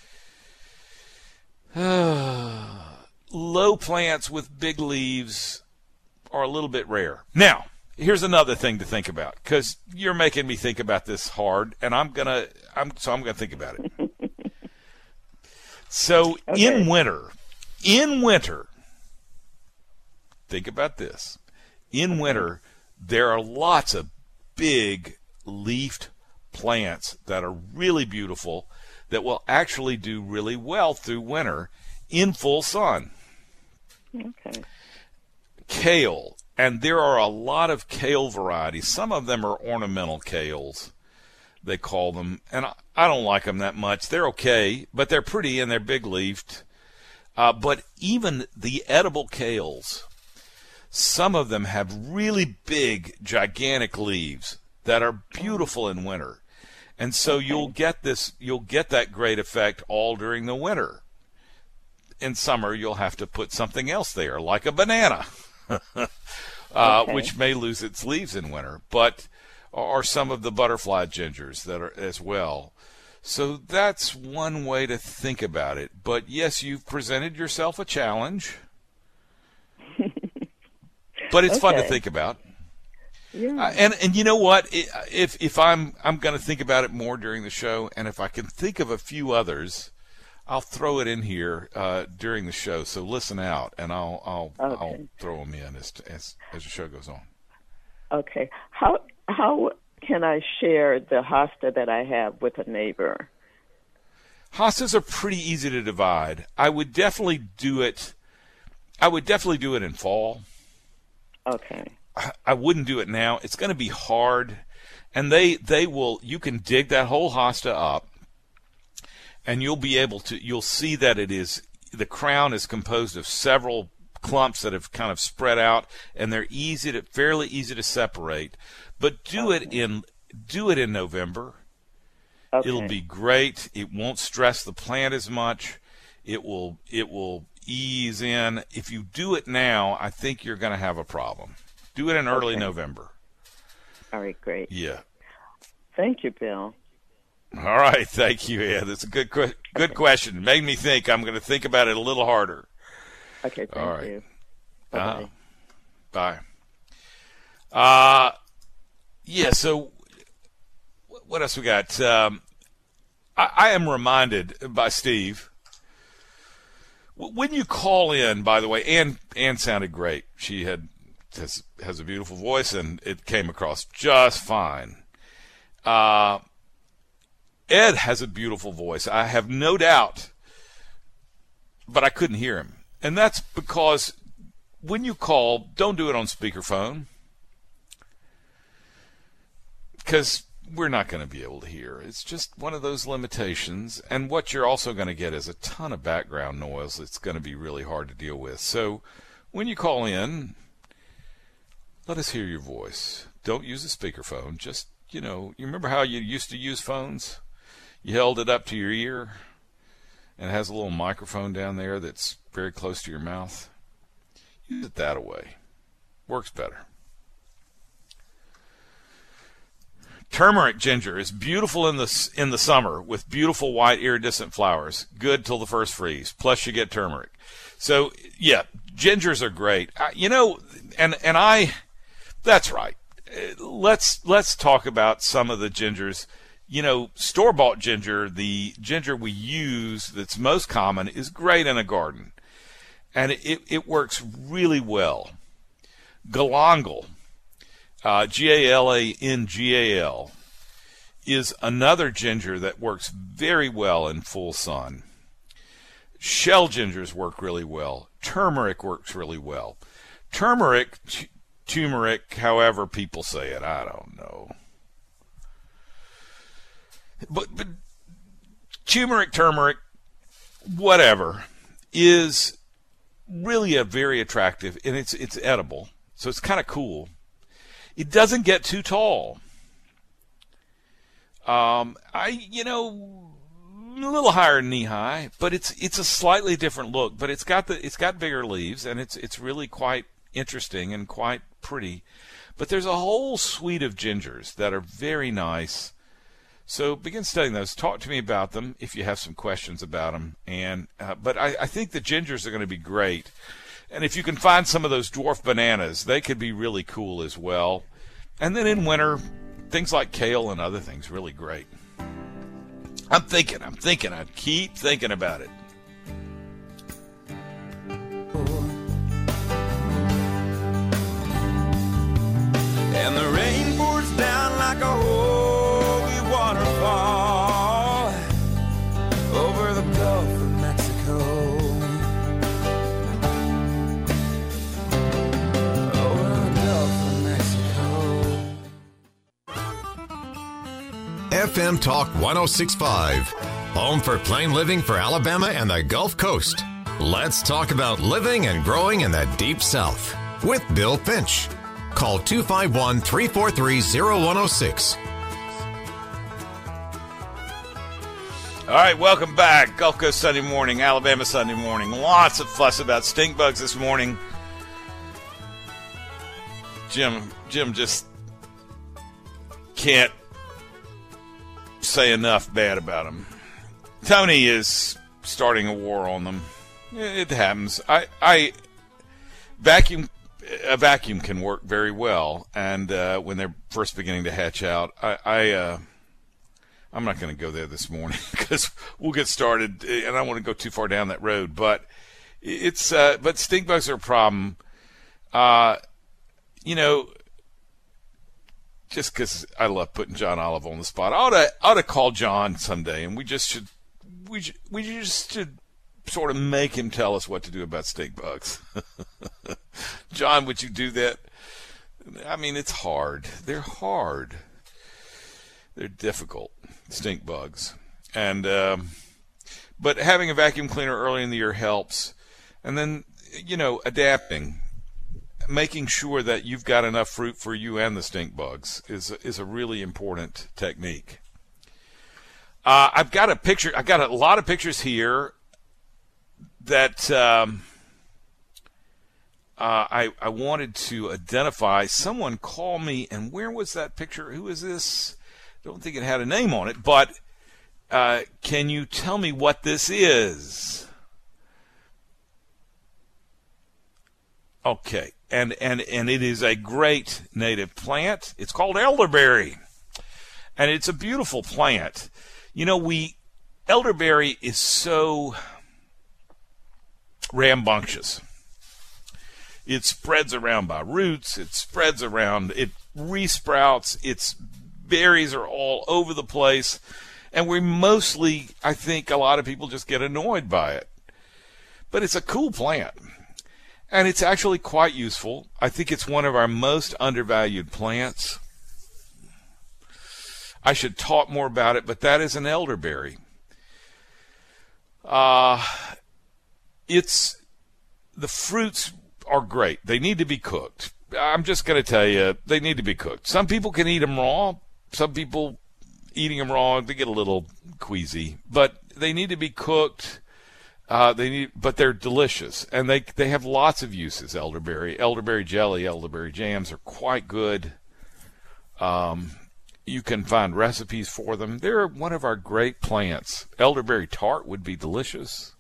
low plants with big leaves are a little bit rare. Now, here's another thing to think about, because you're making me think about this hard, and I'm gonna think about it. So in winter, think about this. In winter, there are lots of big leafed plants that are really beautiful that will actually do really well through winter in full sun. Okay. Kale And there are a lot of kale varieties. Some of them are ornamental kales, they call them. And I don't like them that much. They're okay, but they're pretty and they're big-leafed. But even the edible kales, some of them have really big, gigantic leaves that are beautiful in winter. And so you'll get that great effect all during the winter. In summer, you'll have to put something else there, like a banana, which may lose its leaves in winter, but are some of the butterfly gingers that are as well. So that's one way to think about it. But yes, you've presented yourself a challenge, but it's fun to think about. Yeah. And you know what? If I'm going to think about it more during the show, and if I can think of a few others, I'll throw it in here during the show. So listen out, and I'll throw them in as the show goes on. Okay. How can I share the hosta that I have with a neighbor? Hostas are pretty easy to divide. I would definitely do it in fall. Okay. I wouldn't do it now. It's going to be hard, and they will. You can dig that whole hosta up, and you'll see that the crown is composed of several clumps that have kind of spread out, and they're fairly easy to separate. But do it in November. Okay. It'll be great. It won't stress the plant as much. It will ease in. If you do it now, I think you're going to have a problem. Do it in early November. All right, great. Yeah. Thank you, Bill. All right, thank you, Ed. That's a good question. It made me think. I'm going to think about it a little harder. Okay, thank you. Bye. Bye. Yeah, so what else we got? I am reminded by Steve, when you call in, by the way, Ann sounded great. She has a beautiful voice, and it came across just fine. Ed has a beautiful voice. I have no doubt, but I couldn't hear him. And that's because when you call, don't do it on speakerphone, because we're not going to be able to hear. It's just one of those limitations. And what you're also going to get is a ton of background noise. It's going to be really hard to deal with. So when you call in, let us hear your voice. Don't use a speakerphone. Just, you remember how you used to use phones? You held it up to your ear, and it has a little microphone down there that's very close to your mouth. Use it that way. Works better. Turmeric ginger is beautiful in the summer with beautiful white iridescent flowers. Good till the first freeze. Plus you get turmeric. So yeah, gingers are great. That's right. Let's talk about some of the gingers. Store-bought ginger, the ginger we use that's most common, is great in a garden, and it works really well. Galangal, Galangal, is another ginger that works very well in full sun. Shell gingers work really well. Turmeric works really well. Turmeric, however people say it, I don't know. But turmeric, whatever, is really a very attractive, and it's edible, so it's kind of cool. It doesn't get too tall. A little higher than knee high, but it's a slightly different look. But it's got bigger leaves, and it's really quite interesting and quite pretty. But there's a whole suite of gingers that are very nice. So begin studying those. Talk to me about them if you have some questions about them. But I think the gingers are going to be great. And if you can find some of those dwarf bananas, they could be really cool as well. And then in winter, things like kale and other things, really great. I'm thinking. I keep thinking about it. And the rain pours down like a holy waterfall over the Gulf of Mexico. Over the FM Talk 106.5, home for plain living for Alabama and the Gulf Coast. Let's talk about living and growing in the Deep South with Bill Finch. Call 251-343-0106. All right, welcome back. Gulf Coast Sunday morning, Alabama Sunday morning. Lots of fuss about stink bugs this morning. Jim just can't say enough bad about them. Tony is starting a war on them. It happens. A vacuum can work very well, and when they're first beginning to hatch out, I'm not going to go there this morning because we'll get started, and I don't want to go too far down that road. But but stink bugs are a problem. Just because I love putting John Olive on the spot, I ought to call John someday, and we just should sort of make him tell us what to do about stink bugs. John, would you do that? I mean, it's hard. They're hard. They're difficult, stink bugs, and but having a vacuum cleaner early in the year helps, and then adapting. Making sure that you've got enough fruit for you and the stink bugs is a really important technique. I've got a picture. I got a lot of pictures here that I wanted to identify. Someone called me, and where was that picture? Who is this? I don't think it had a name on it, but can you tell me what this is? Okay. And it is a great native plant. It's called elderberry. And it's a beautiful plant. Elderberry is so rambunctious. It spreads around by roots. It spreads around. It resprouts. Its berries are all over the place. And we mostly, I think a lot of people just get annoyed by it. But it's a cool plant. And it's actually quite useful. I think it's one of our most undervalued plants. I should talk more about it, but that is an elderberry. The fruits are great. They need to be cooked. I'm just going to tell you, they need to be cooked. Some people can eat them raw. Some people eating them raw, they get a little queasy. But they need to be cooked. But they're delicious, and they have lots of uses. Elderberry jelly, elderberry jams are quite good. You can find recipes for them. They're one of our great plants. Elderberry tart would be delicious.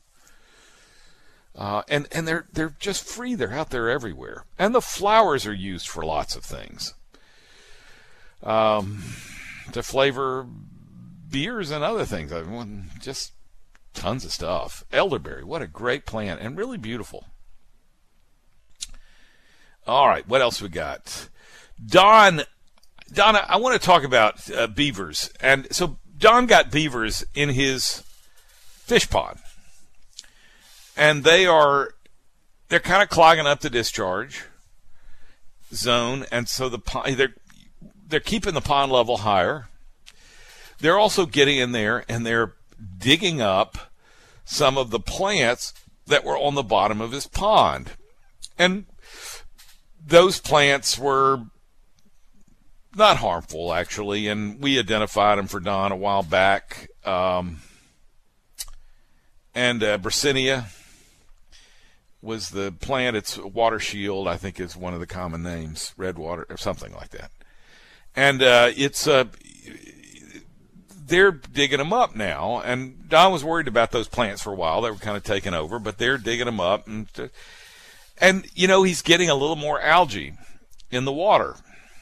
And they're just free. They're out there everywhere. And the flowers are used for lots of things. To flavor beers and other things. Just tons of stuff. Elderberry, what a great plant, and really beautiful. All right, what else we got? Donna, I want to talk about beavers. And so Don got beavers in his fish pond. And they're kind of clogging up the discharge zone, and so they're keeping the pond level higher. They're also getting in there, and they're digging up some of the plants that were on the bottom of his pond. And those plants were not harmful, actually, and we identified them for Don a while back. And Brassinia was the plant. It's water shield, I think is one of the common names, red water or something like that. And they're digging them up now, and Don was worried about those plants for a while. They were kind of taking over, but they're digging them up, and he's getting a little more algae in the water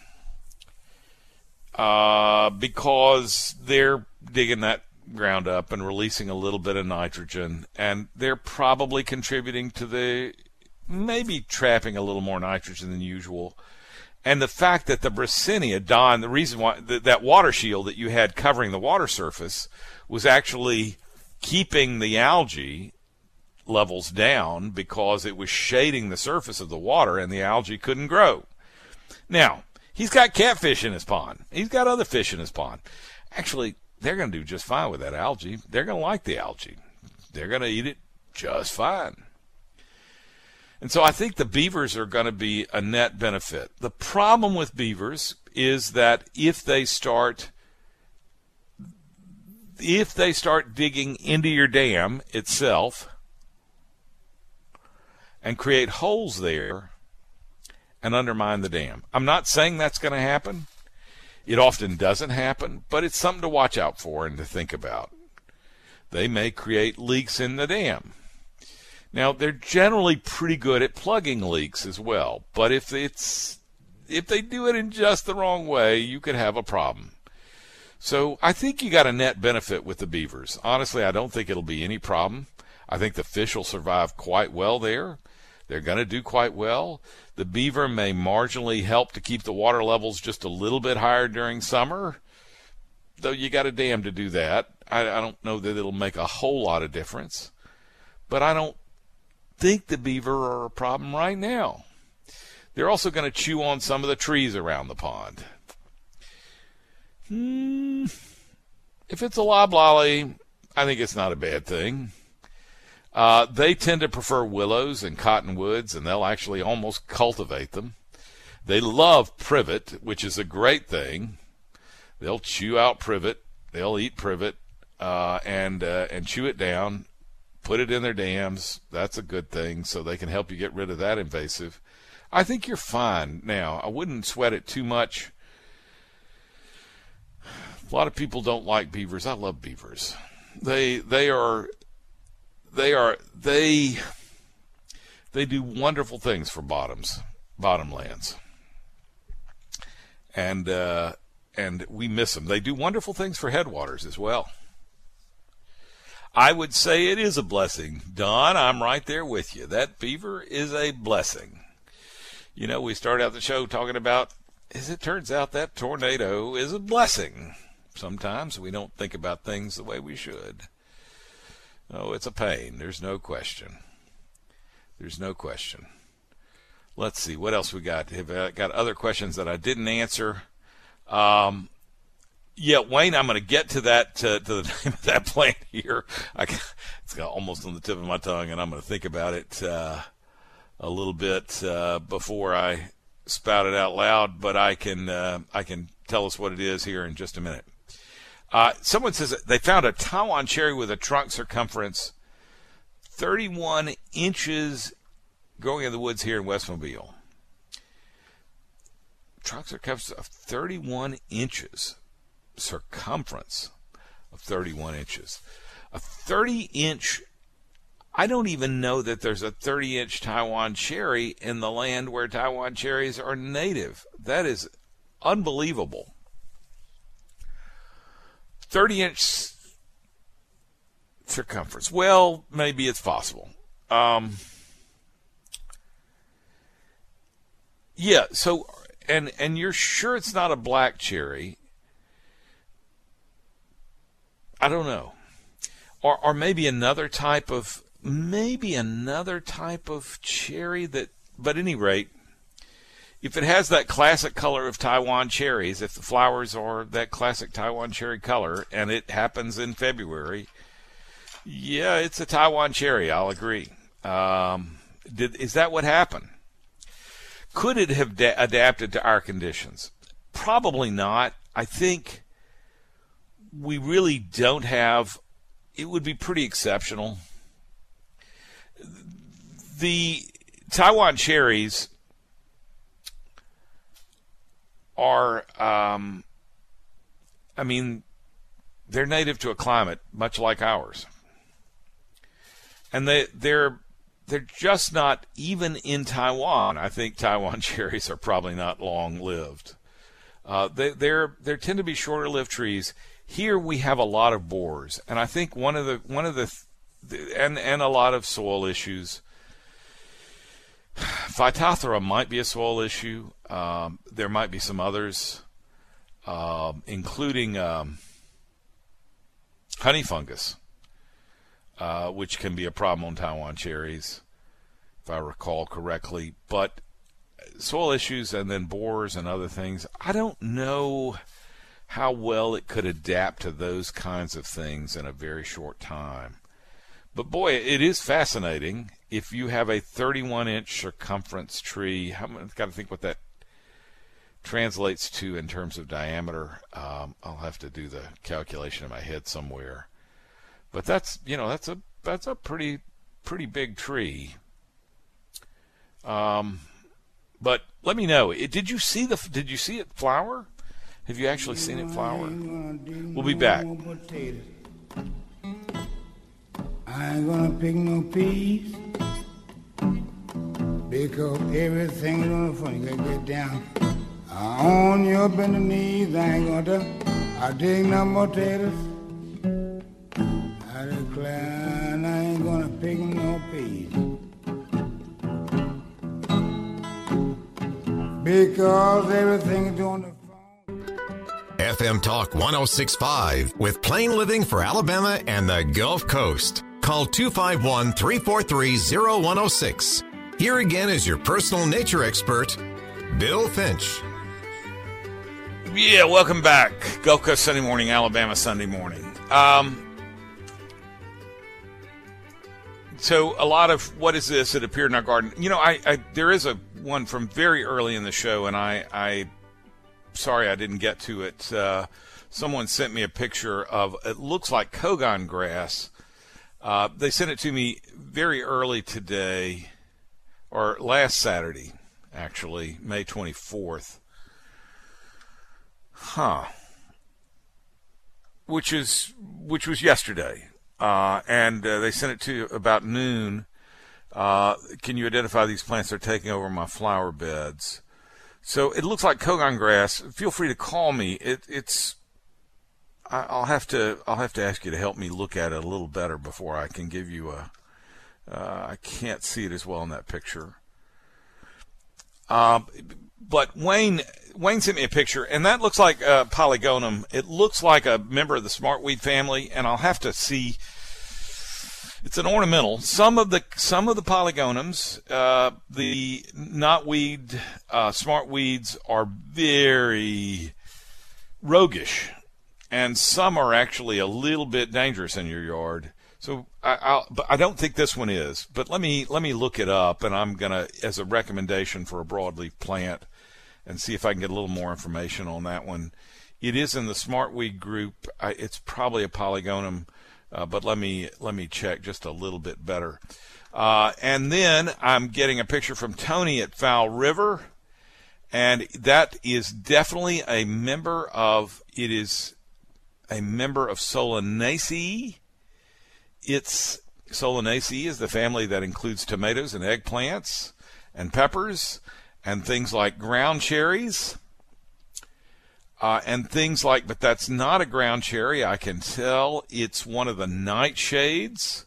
because they're digging that ground up and releasing a little bit of nitrogen, and they're probably contributing to maybe trapping a little more nitrogen than usual. And the fact that the Brassinia, Don, the reason why that water shield that you had covering the water surface was actually keeping the algae levels down because it was shading the surface of the water and the algae couldn't grow. Now, he's got catfish in his pond. He's got other fish in his pond. actually, they're going to do just fine with that algae. They're going to like the algae. They're going to eat it just fine. And so I think the beavers are going to be a net benefit. The problem with beavers is that if they start digging into your dam itself and create holes there and undermine the dam. I'm not saying that's going to happen. It often doesn't happen, but it's something to watch out for and to think about. They may create leaks in the dam. Now, they're generally pretty good at plugging leaks as well, but if they do it in just the wrong way, you could have a problem. So I think you got a net benefit with the beavers. Honestly, I don't think it'll be any problem. I think the fish will survive quite well there. They're going to do quite well. The beaver may marginally help to keep the water levels just a little bit higher during summer, though you got a dam to do that. I don't know that it'll make a whole lot of difference, but I don't think the beaver are a problem right now. They're also going to chew on some of the trees around the pond. If it's a loblolly, I think it's not a bad thing. They tend to prefer willows and cottonwoods, and they'll actually almost cultivate them. They love privet, which is a great thing. They'll chew out privet. They'll eat privet and chew it down, put it in their dams. That's a good thing, so they can help you get rid of that invasive. I think you're fine now. I wouldn't sweat it too much. A lot of people don't like beavers. I love beavers. They do wonderful things for bottomlands. And we miss them. They do wonderful things for headwaters as well. I would say it is a blessing. Don, I'm right there with you. That beaver is a blessing. You know, we started out the show talking about, as it turns out, that tornado is a blessing. Sometimes we don't think about things the way we should. Oh, it's a pain. There's no question. There's no question. Let's see. What else we got? Have I got other questions that I didn't answer? Yeah, Wayne, I'm going to get to that, to the name of that plant here. It's got almost on the tip of my tongue, and I'm going to think about it a little bit before I spout it out loud, but I can tell us what it is here in just a minute. Someone says that they found a Taiwan cherry with a trunk circumference 31 inches growing in the woods here in West Mobile. Trunk circumference of 31 inches. Circumference of 31 inches. A 30-inch, I don't even know that there's a 30-inch Taiwan cherry in the land where Taiwan cherries are native. That is unbelievable. 30-inch circumference. Well, maybe it's possible. Yeah, so, and you're sure it's not a black cherry. I don't know. Or maybe another type of cherry that, but at any rate, if it has that classic color of Taiwan cherries, if the flowers are that classic Taiwan cherry color, and it happens in February, yeah, it's a Taiwan cherry, I'll agree. Is that what happened? Could it have adapted to our conditions? Probably not. I think we really don't have, it would be pretty exceptional. The Taiwan cherries are, they're native to a climate much like ours. And they're just not, even in Taiwan, I think Taiwan cherries are probably not long-lived. They tend to be shorter-lived trees. Here we have a lot of borers, and I think one of the a lot of soil issues. Phytophthora might be a soil issue. There might be some others, including honey fungus, which can be a problem on Taiwan cherries, if I recall correctly. But soil issues and then borers and other things, I don't know how well it could adapt to those kinds of things in a very short time. But boy, it is fascinating. If you have a 31-inch circumference tree, I've got to think what that translates to in terms of diameter. I'll have to do the calculation in my head somewhere. But that's a pretty big tree. But let me know. Did you see it flower? Have you actually seen it flower? We'll be back. I ain't gonna pick no peas because everything's gonna fun. You gotta get down on your bending knees. I ain't gonna dig no potatoes. I declare I ain't gonna pick no peas because everything's doing the FM Talk 106.5 with Plain Living for Alabama and the Gulf Coast. Call 251-343-0106. Here again is your personal nature expert, Bill Finch. Yeah, welcome back. Gulf Coast Sunday morning, Alabama Sunday morning. So a lot of what is this that appeared in our garden? You know, there is a one from very early in the show, and I sorry I didn't get to it. Someone sent me a picture of, it looks like Kogon grass. They sent it to me very early today, or last Saturday, actually, May 24th. Which was yesterday. And they sent it to you about noon. Can you identify these plants that are taking over my flower beds? So it looks like Kogon grass. Feel free to call me. I'll have to ask you to help me look at it a little better before I can give you I can't see it as well in that picture. But Wayne sent me a picture, and that looks like Polygonum. It looks like a member of the smartweed family, and I'll have to see. It's an ornamental. Some of the Polygonums, the knotweed, smartweeds are very roguish, and some are actually a little bit dangerous in your yard. So but I don't think this one is. But let me look it up, and I'm gonna, as a recommendation for a broadleaf plant, and see if I can get a little more information on that one. It is in the smartweed group. It's probably a Polygonum, but let me check just a little bit better. And then I'm getting a picture from Tony at Fowl River, and that is definitely a member of. It is a member of Solanaceae. Solanaceae is the family that includes tomatoes and eggplants and peppers and things like ground cherries and things like, but that's not a ground cherry. I can tell it's one of the nightshades.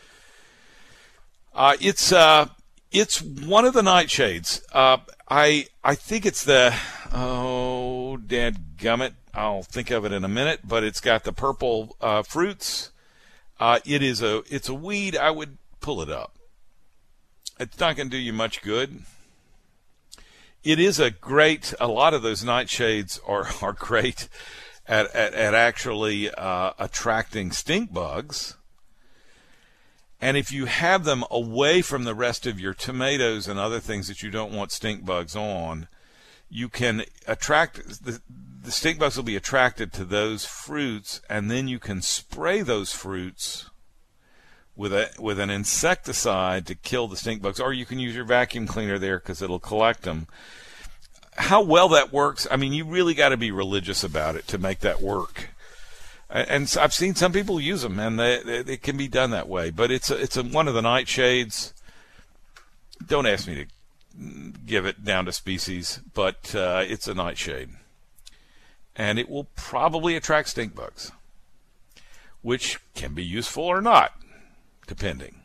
It's one of the nightshades. I think it's the, dadgummit, I'll think of it in a minute, but it's got the purple fruits. It's a weed. I would pull it up. It's not going to do you much good. It is a lot of those nightshades are great at actually attracting stink bugs. And if you have them away from the rest of your tomatoes and other things that you don't want stink bugs on, you can attract the stink bugs will be attracted to those fruits, and then you can spray those fruits with an insecticide to kill the stink bugs, or you can use your vacuum cleaner there because it'll collect them. How well that works, I mean, you really got to be religious about it to make that work. And I've seen some people use them, and it can be done that way. But it's one of the nightshades. Don't ask me to give it down to species, but it's a nightshade. And it will probably attract stink bugs, which can be useful or not, depending.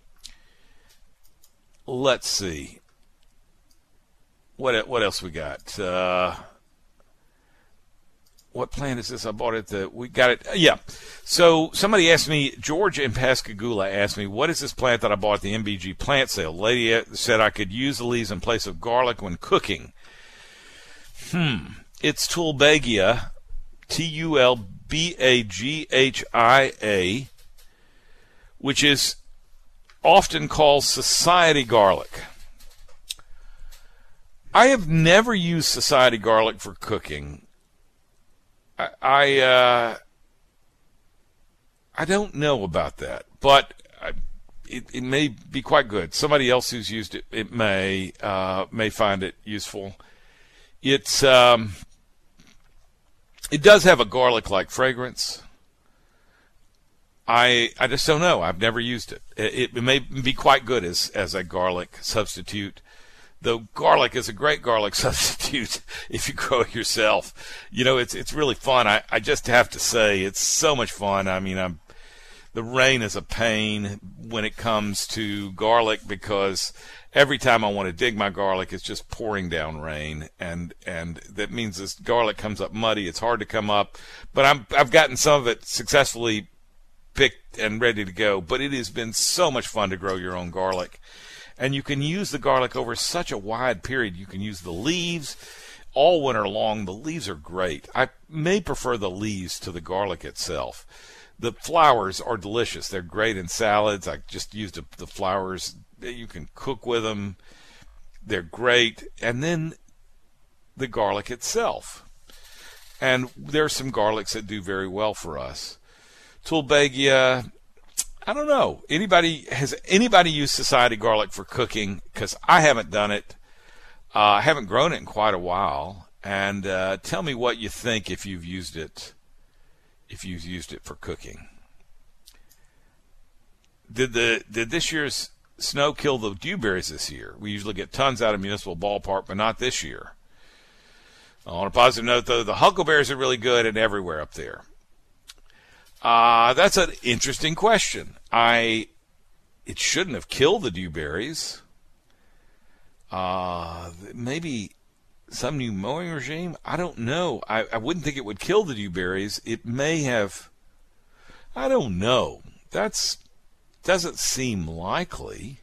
Let's see. What else we got? What plant is this? I bought it. We got it. Yeah. So somebody asked me, George in Pascagoula asked me, what is this plant that I bought at the MBG plant sale? The lady said I could use the leaves in place of garlic when cooking. It's Tulbagia. Tulbagghia, which is often called society garlic. I have never used society garlic for cooking. I don't know about that, but it may be quite good. Somebody else who's used it may find it useful. It does have a garlic-like fragrance. I just don't know. I've never used it. It may be quite good as a garlic substitute, though garlic is a great garlic substitute if you grow it yourself. You know, it's really fun. I just have to say, it's so much fun. I mean, the rain is a pain when it comes to garlic, because every time I want to dig my garlic, it's just pouring down rain, and that means this garlic comes up muddy. It's hard to come up, but I've gotten some of it successfully picked and ready to go. But it has been so much fun to grow your own garlic, and you can use the garlic over such a wide period. You can use the leaves all winter long. The leaves are great. I may prefer the leaves to the garlic itself. The flowers are delicious. They're great in salads. I just used the flowers. You can cook with them. They're great. And then the garlic itself. And there are some garlics that do very well for us. Tulbagghia, I don't know. Has anybody used society garlic for cooking? Because I haven't done it. I haven't grown it in quite a while. And tell me what you think if you've used it. If you've used it for cooking. Did this year's snow kill the dewberries this year? We usually get tons out of Municipal Ballpark, but not this year. On a positive note, though, the huckleberries are really good and everywhere up there. That's an interesting question. It shouldn't have killed the dewberries. Maybe some new mowing regime? I don't know. I wouldn't think it would kill the dewberries. It may have. I don't know. Doesn't seem likely.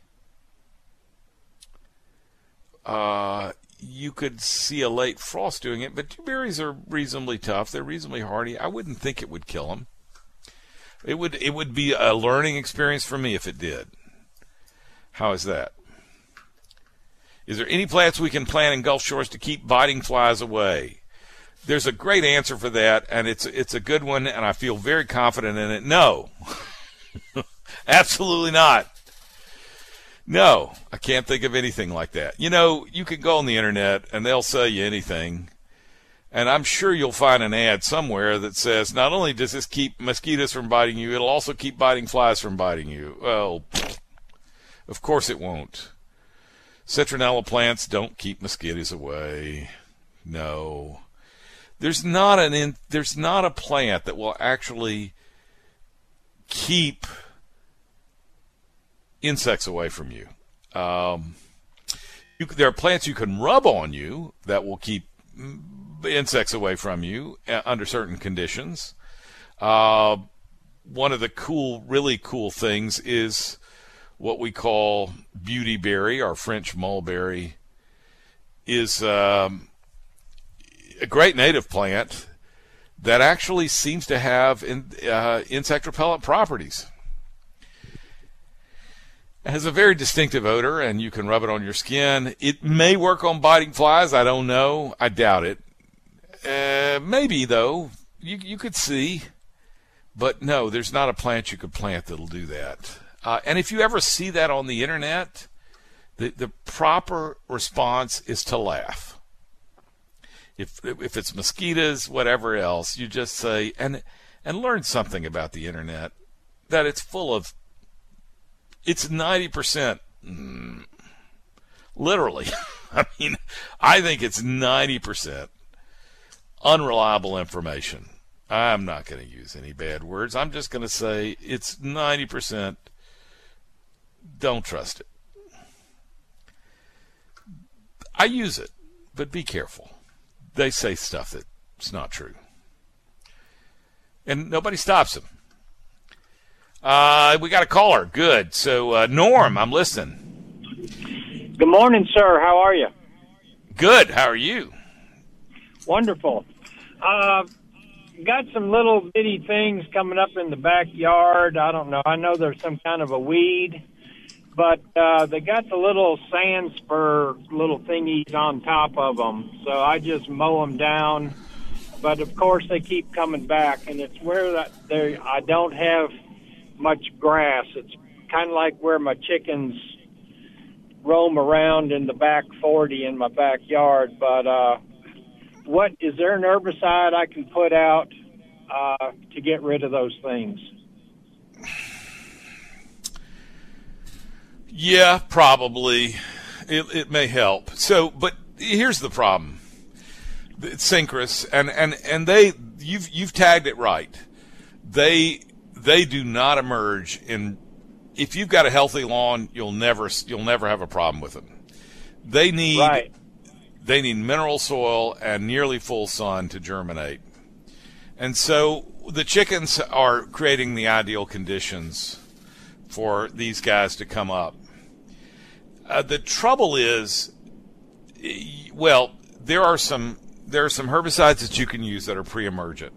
You could see a late frost doing it, but dewberries are reasonably tough. They're reasonably hardy. I wouldn't think it would kill them. It would be a learning experience for me if it did. How is that? Is there any plants we can plant in Gulf Shores to keep biting flies away? There's a great answer for that, and it's a good one, and I feel very confident in it. No. Absolutely not. No, I can't think of anything like that. You know, you can go on the internet, and they'll sell you anything, and I'm sure you'll find an ad somewhere that says, not only does this keep mosquitoes from biting you, it'll also keep biting flies from biting you. Well, of course it won't. Citronella plants don't keep mosquitoes away. No. There's not a plant that will actually keep insects away from you. There are plants you can rub on you that will keep insects away from you under certain conditions. One of the really cool things is what we call beautyberry, our French mulberry, is a great native plant that actually seems to have insect repellent properties. It has a very distinctive odor, and you can rub it on your skin. It may work on biting flies. I don't know. I doubt it. Maybe, though. You could see. But no, there's not a plant you could plant that'll do that. And if you ever see that on the internet, the proper response is to laugh. If it's mosquitoes, whatever else, you just say, and learn something about the internet, that it's full of, it's 90%, literally. I mean, I think it's 90% unreliable information. I'm not going to use any bad words. I'm just going to say it's 90%. Don't trust it. I use it, but be careful. They say stuff that's not true. And nobody stops them. We got a caller. Good. So, Norm, I'm listening. Good morning, sir. How are you? Good. How are you? Wonderful. got some little bitty things coming up in the backyard. I don't know. I know there's some kind of a weed, but they got the little sand spur little thingies on top of them. So I just mow them down. But, of course, they keep coming back, and it's where I don't have much grass. It's kind of like where my chickens roam around in the back 40 in my backyard. But is there an herbicide I can put out to get rid of those things? Yeah, probably. It may help. So, but here's the problem. It's Synchrus, and you've tagged it right. They do not emerge in. If you've got a healthy lawn, you'll never have a problem with them. They need mineral soil and nearly full sun to germinate. And so the chickens are creating the ideal conditions for these guys to come up. The trouble is, well, there are some herbicides that you can use that are pre-emergent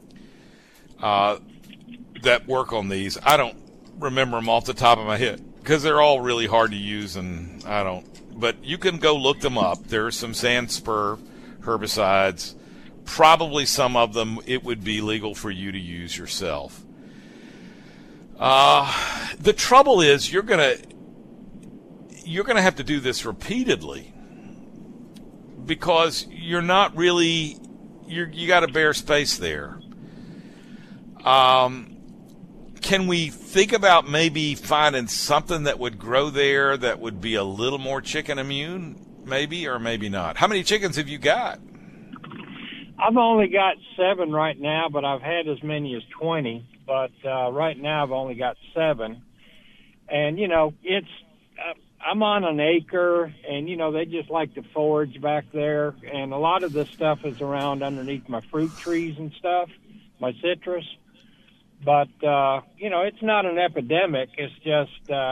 that work on these. I don't remember them off the top of my head because they're all really hard to use, and but you can go look them up. There are some sand spur herbicides. Probably some of them it would be legal for you to use yourself. The trouble is you're gonna have to do this repeatedly because you're not really you got a bare space there. Can we think about maybe finding something that would grow there that would be a little more chicken immune, maybe, or maybe not? How many chickens have you got? I've only got 7 right now, but I've had as many as 20. But right now I've only got 7. And, it's I'm on an acre, and, they just like to forage back there. And a lot of this stuff is around underneath my fruit trees and stuff, my citrus. But, it's not an epidemic. It's just,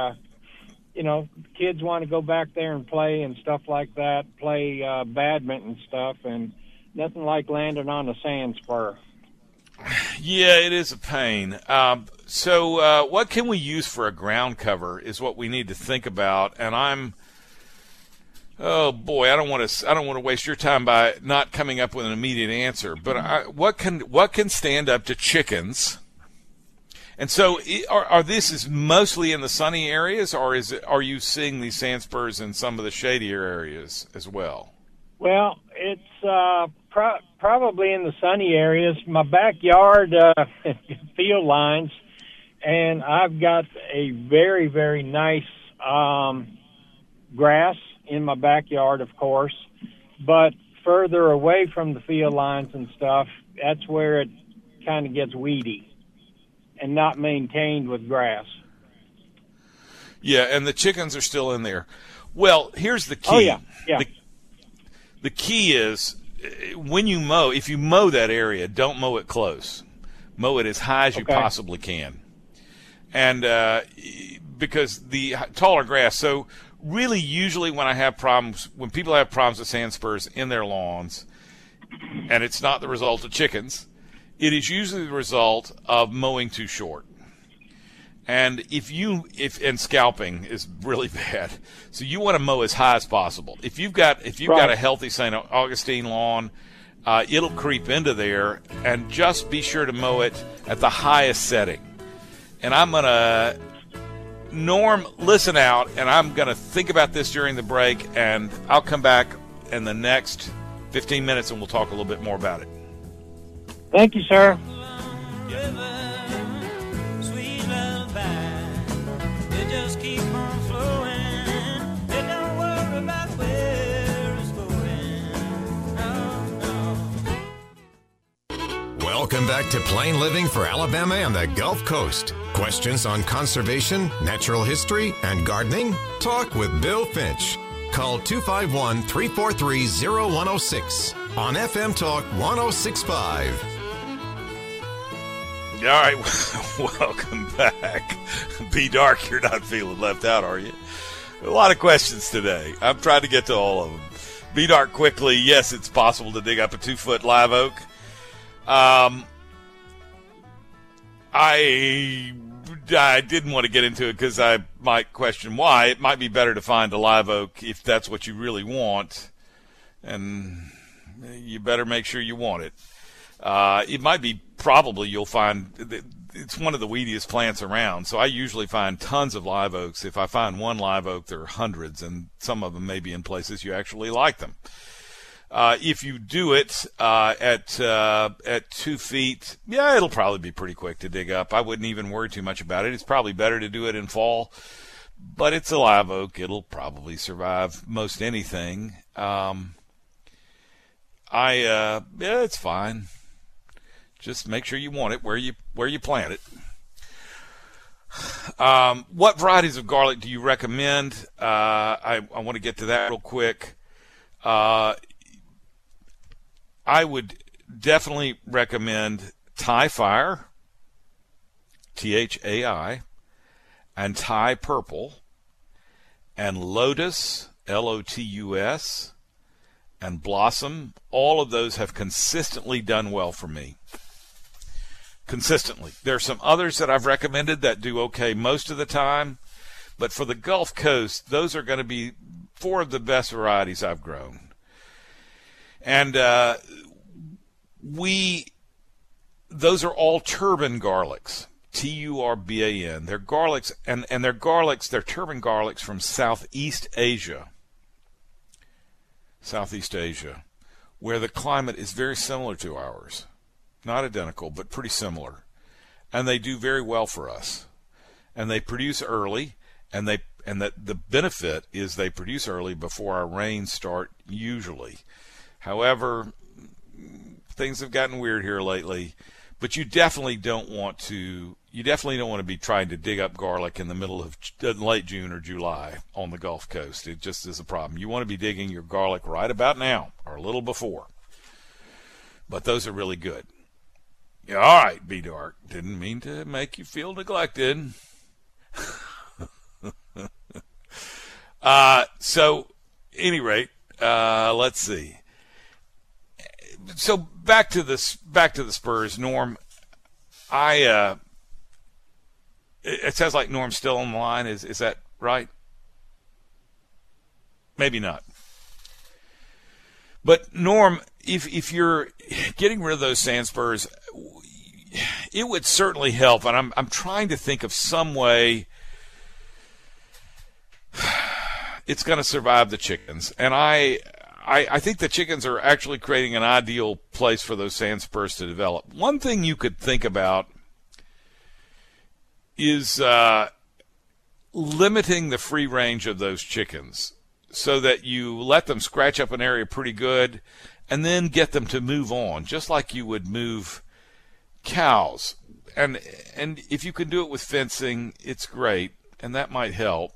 kids want to go back there and play and stuff like that, play badminton stuff, and nothing like landing on a sand spur. Yeah, it is a pain. So what can we use for a ground cover is what we need to think about. And oh boy, I don't want to waste your time by not coming up with an immediate answer. But what can stand up to chickens? And so, are this is mostly in the sunny areas, or are you seeing these sand spurs in some of the shadier areas as well? Well, it's probably in the sunny areas. My backyard field lines, and I've got a very, very nice grass in my backyard, of course. But further away from the field lines and stuff, that's where it kind of gets weedy and not maintained with grass. Yeah, and the chickens are still in there. Well, here's the key. Oh, yeah. The key is when you mow, if you mow that area, don't mow it close. Mow it as high as you possibly can. And because the taller grass, so really usually when people have problems with sand spurs in their lawns, and it's not the result of chickens, it is usually the result of mowing too short. And and scalping is really bad. So you want to mow as high as possible. If you've got a healthy St. Augustine lawn, it'll creep into there, and just be sure to mow it at the highest setting. And I'm going to, Norm, listen out, and I'm going to think about this during the break, and I'll come back in the next 15 minutes and we'll talk a little bit more about it. Thank you, sir. Just keep on flowing. They don't worry about where it's going. No. Welcome back to Plain Living for Alabama and the Gulf Coast. Questions on conservation, natural history, and gardening? Talk with Bill Finch. Call 251-343-0106 on FM Talk 106.5. All right, welcome back. Be dark, you're not feeling left out, are you? A lot of questions today. I'm trying to get to all of them. Be dark quickly. Yes, it's possible to dig up a 2-foot live oak. I didn't want to get into it because I might question why. It might be better to find a live oak if that's what you really want, and you better make sure you want it. It might be probably you'll find it's one of the weediest plants around, so I usually find tons of live oaks. If I find one live oak, there are hundreds, and some of them may be in places you actually like them. If you do it at 2 feet, yeah, it'll probably be pretty quick to dig up. I wouldn't even worry too much about it. It's probably better to do it in fall, but it's a live oak. It'll probably survive most anything. Yeah, it's fine. Just make sure you want it where you plant it. What varieties of garlic do you recommend? I want to get to that real quick. I would definitely recommend Thai Fire, Thai, and Thai Purple, and Lotus, Lotus, and Blossom. All of those have consistently done well for me. Consistently. There are some others that I've recommended that do okay most of the time, but for the Gulf Coast, those are going to be 4 of the best varieties I've grown. And those are all turban garlics, Turban. They're garlics, and they're garlics, they're turban garlics from Southeast Asia, where the climate is very similar to ours. Not identical, but pretty similar. And they do very well for us. And they produce early, and the benefit is they produce early before our rains start usually. However, things have gotten weird here lately, but you definitely don't want to be trying to dig up garlic in the middle of late June or July on the Gulf Coast. It just is a problem. You want to be digging your garlic right about now or a little before. But those are really good. Yeah, all right, B-Dark. Didn't mean to make you feel neglected. So, any rate, let's see. So back to the Spurs, Norm. It sounds like Norm's still on the line. Is that right? Maybe not. But Norm, if you're getting rid of those sand spurs, it would certainly help. And I'm trying to think of some way it's going to survive the chickens. And I think the chickens are actually creating an ideal place for those sand spurs to develop. One thing you could think about is limiting the free range of those chickens so that you let them scratch up an area pretty good and then get them to move on, just like you would move cows. And if you can do it with fencing, it's great, and that might help.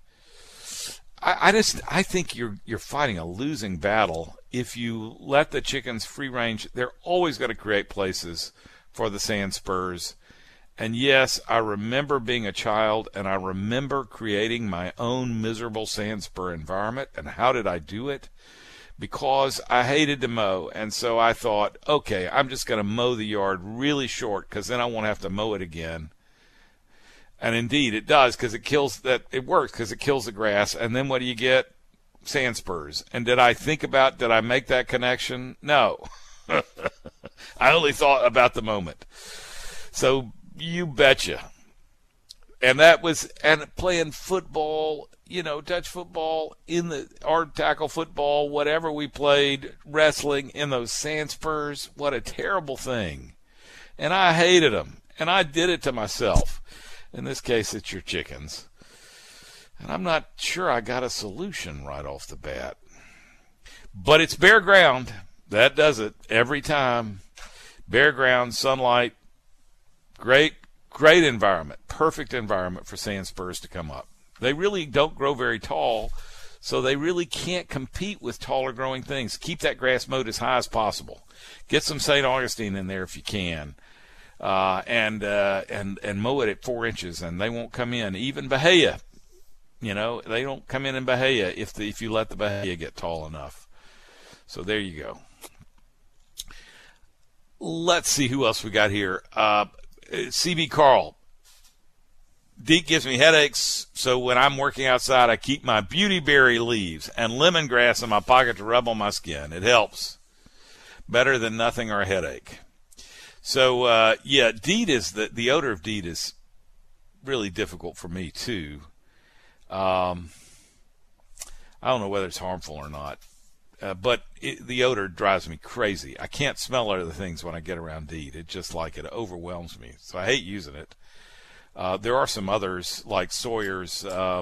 I think you're fighting a losing battle if you let the chickens free range. They're always going to create places for the sand spurs. And yes, I remember being a child, and I remember creating my own miserable sand spur environment. And how did I do it? Because I hated to mow, and so I thought, okay, I'm just going to mow the yard really short because then I won't have to mow it again. And indeed, it does, because it works because it kills the grass. And then what do you get? Sand spurs. And did I make that connection? No. I only thought about the moment. So you betcha. And playing football, touch football, or tackle football, whatever we played, wrestling in those sand spurs, what a terrible thing. And I hated them. And I did it to myself. In this case, it's your chickens. And I'm not sure I got a solution right off the bat. But it's bare ground. That does it every time. Bare ground, sunlight, great environment, perfect environment for sand spurs to come up. They really don't grow very tall, so they really can't compete with taller growing things. Keep that grass mowed as high as possible. Get some St. Augustine in there if you can. And mow it at 4 inches, and they won't come in. Even Bahia, they don't come in Bahia if you let the Bahia get tall enough. So there you go. Let's see who else we got here. CB Carl. DEET gives me headaches, so when I'm working outside, I keep my beautyberry leaves and lemongrass in my pocket to rub on my skin. It helps. Better than nothing or a headache. So, DEET is the odor of DEET is really difficult for me, too. I don't know whether it's harmful or not, but the odor drives me crazy. I can't smell other things when I get around DEET. It just it overwhelms me. So I hate using it. There are some others like Sawyer's,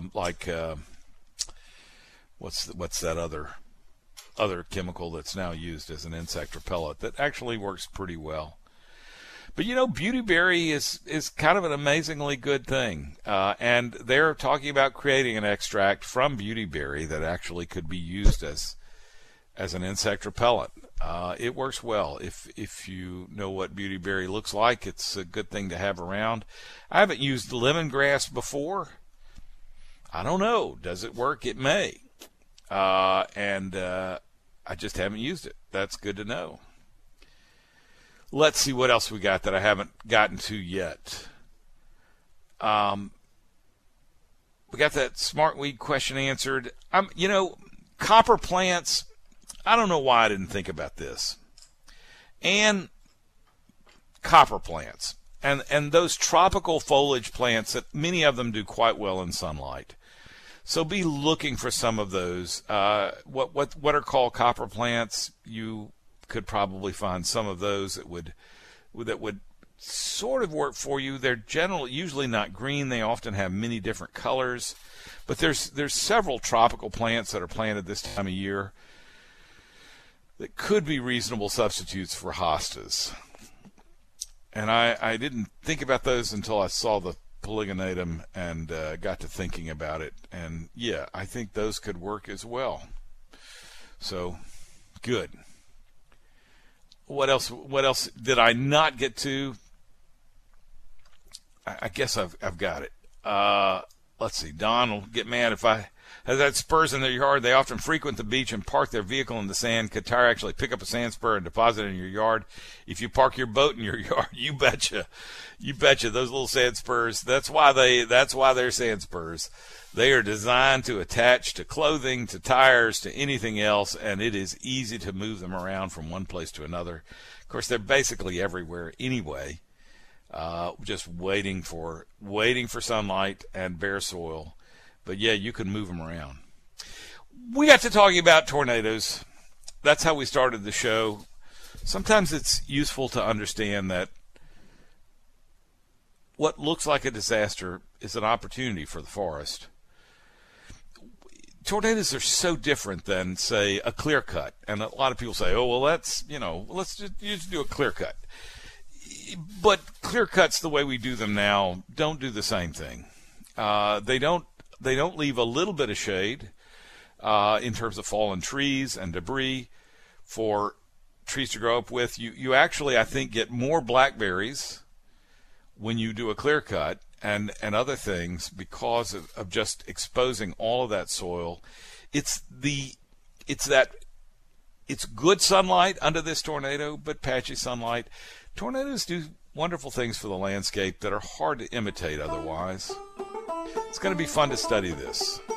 what's that other chemical that's now used as an insect repellent that actually works pretty well. But beautyberry is kind of an amazingly good thing, and they're talking about creating an extract from beautyberry that actually could be used as an insect repellent. It works well. If you know what beautyberry looks like, it's a good thing to have around. I haven't used lemongrass before. I don't know. Does it work? It may. And I just haven't used it. That's good to know. Let's see what else we got that I haven't gotten to yet. We got that smartweed question answered. Copper plants, I don't know why I didn't think about this. And copper plants. And those tropical foliage plants, that many of them do quite well in sunlight. So be looking for some of those. What are called copper plants? You could probably find some of those that would sort of work for you. They're usually not green. They often have many different colors. But there's several tropical plants that are planted this time of year that could be reasonable substitutes for hostas. And I didn't think about those until I saw the polygonatum and got to thinking about it. And yeah, I think those could work as well. So, good. What else did I not get to? I guess I've got it. Let's see. Don will get mad if I have that spurs in their yard. They often frequent the beach and park their vehicle in the sand. Could Tire actually pick up a sand spur and deposit it in your yard? If you park your boat in your yard, you betcha. Those little sand spurs. That's why they're sand spurs. They are designed to attach to clothing, to tires, to anything else, and it is easy to move them around from one place to another. Of course, they're basically everywhere anyway, just waiting for sunlight and bare soil. But yeah, you can move them around. We got to talking about tornadoes. That's how we started the show. Sometimes it's useful to understand that what looks like a disaster is an opportunity for the forest. Tornadoes are so different than, say, a clear cut. And a lot of people say, oh, well, let's just do a clear cut. But clear cuts, the way we do them now, don't do the same thing. They don't leave a little bit of shade in terms of fallen trees and debris for trees to grow up with. You actually, I think, get more blackberries when you do a clear cut and other things because of just exposing all of that soil. It's good sunlight under this tornado, but patchy sunlight. Tornadoes do wonderful things for the landscape that are hard to imitate otherwise. It's going to be fun to study this.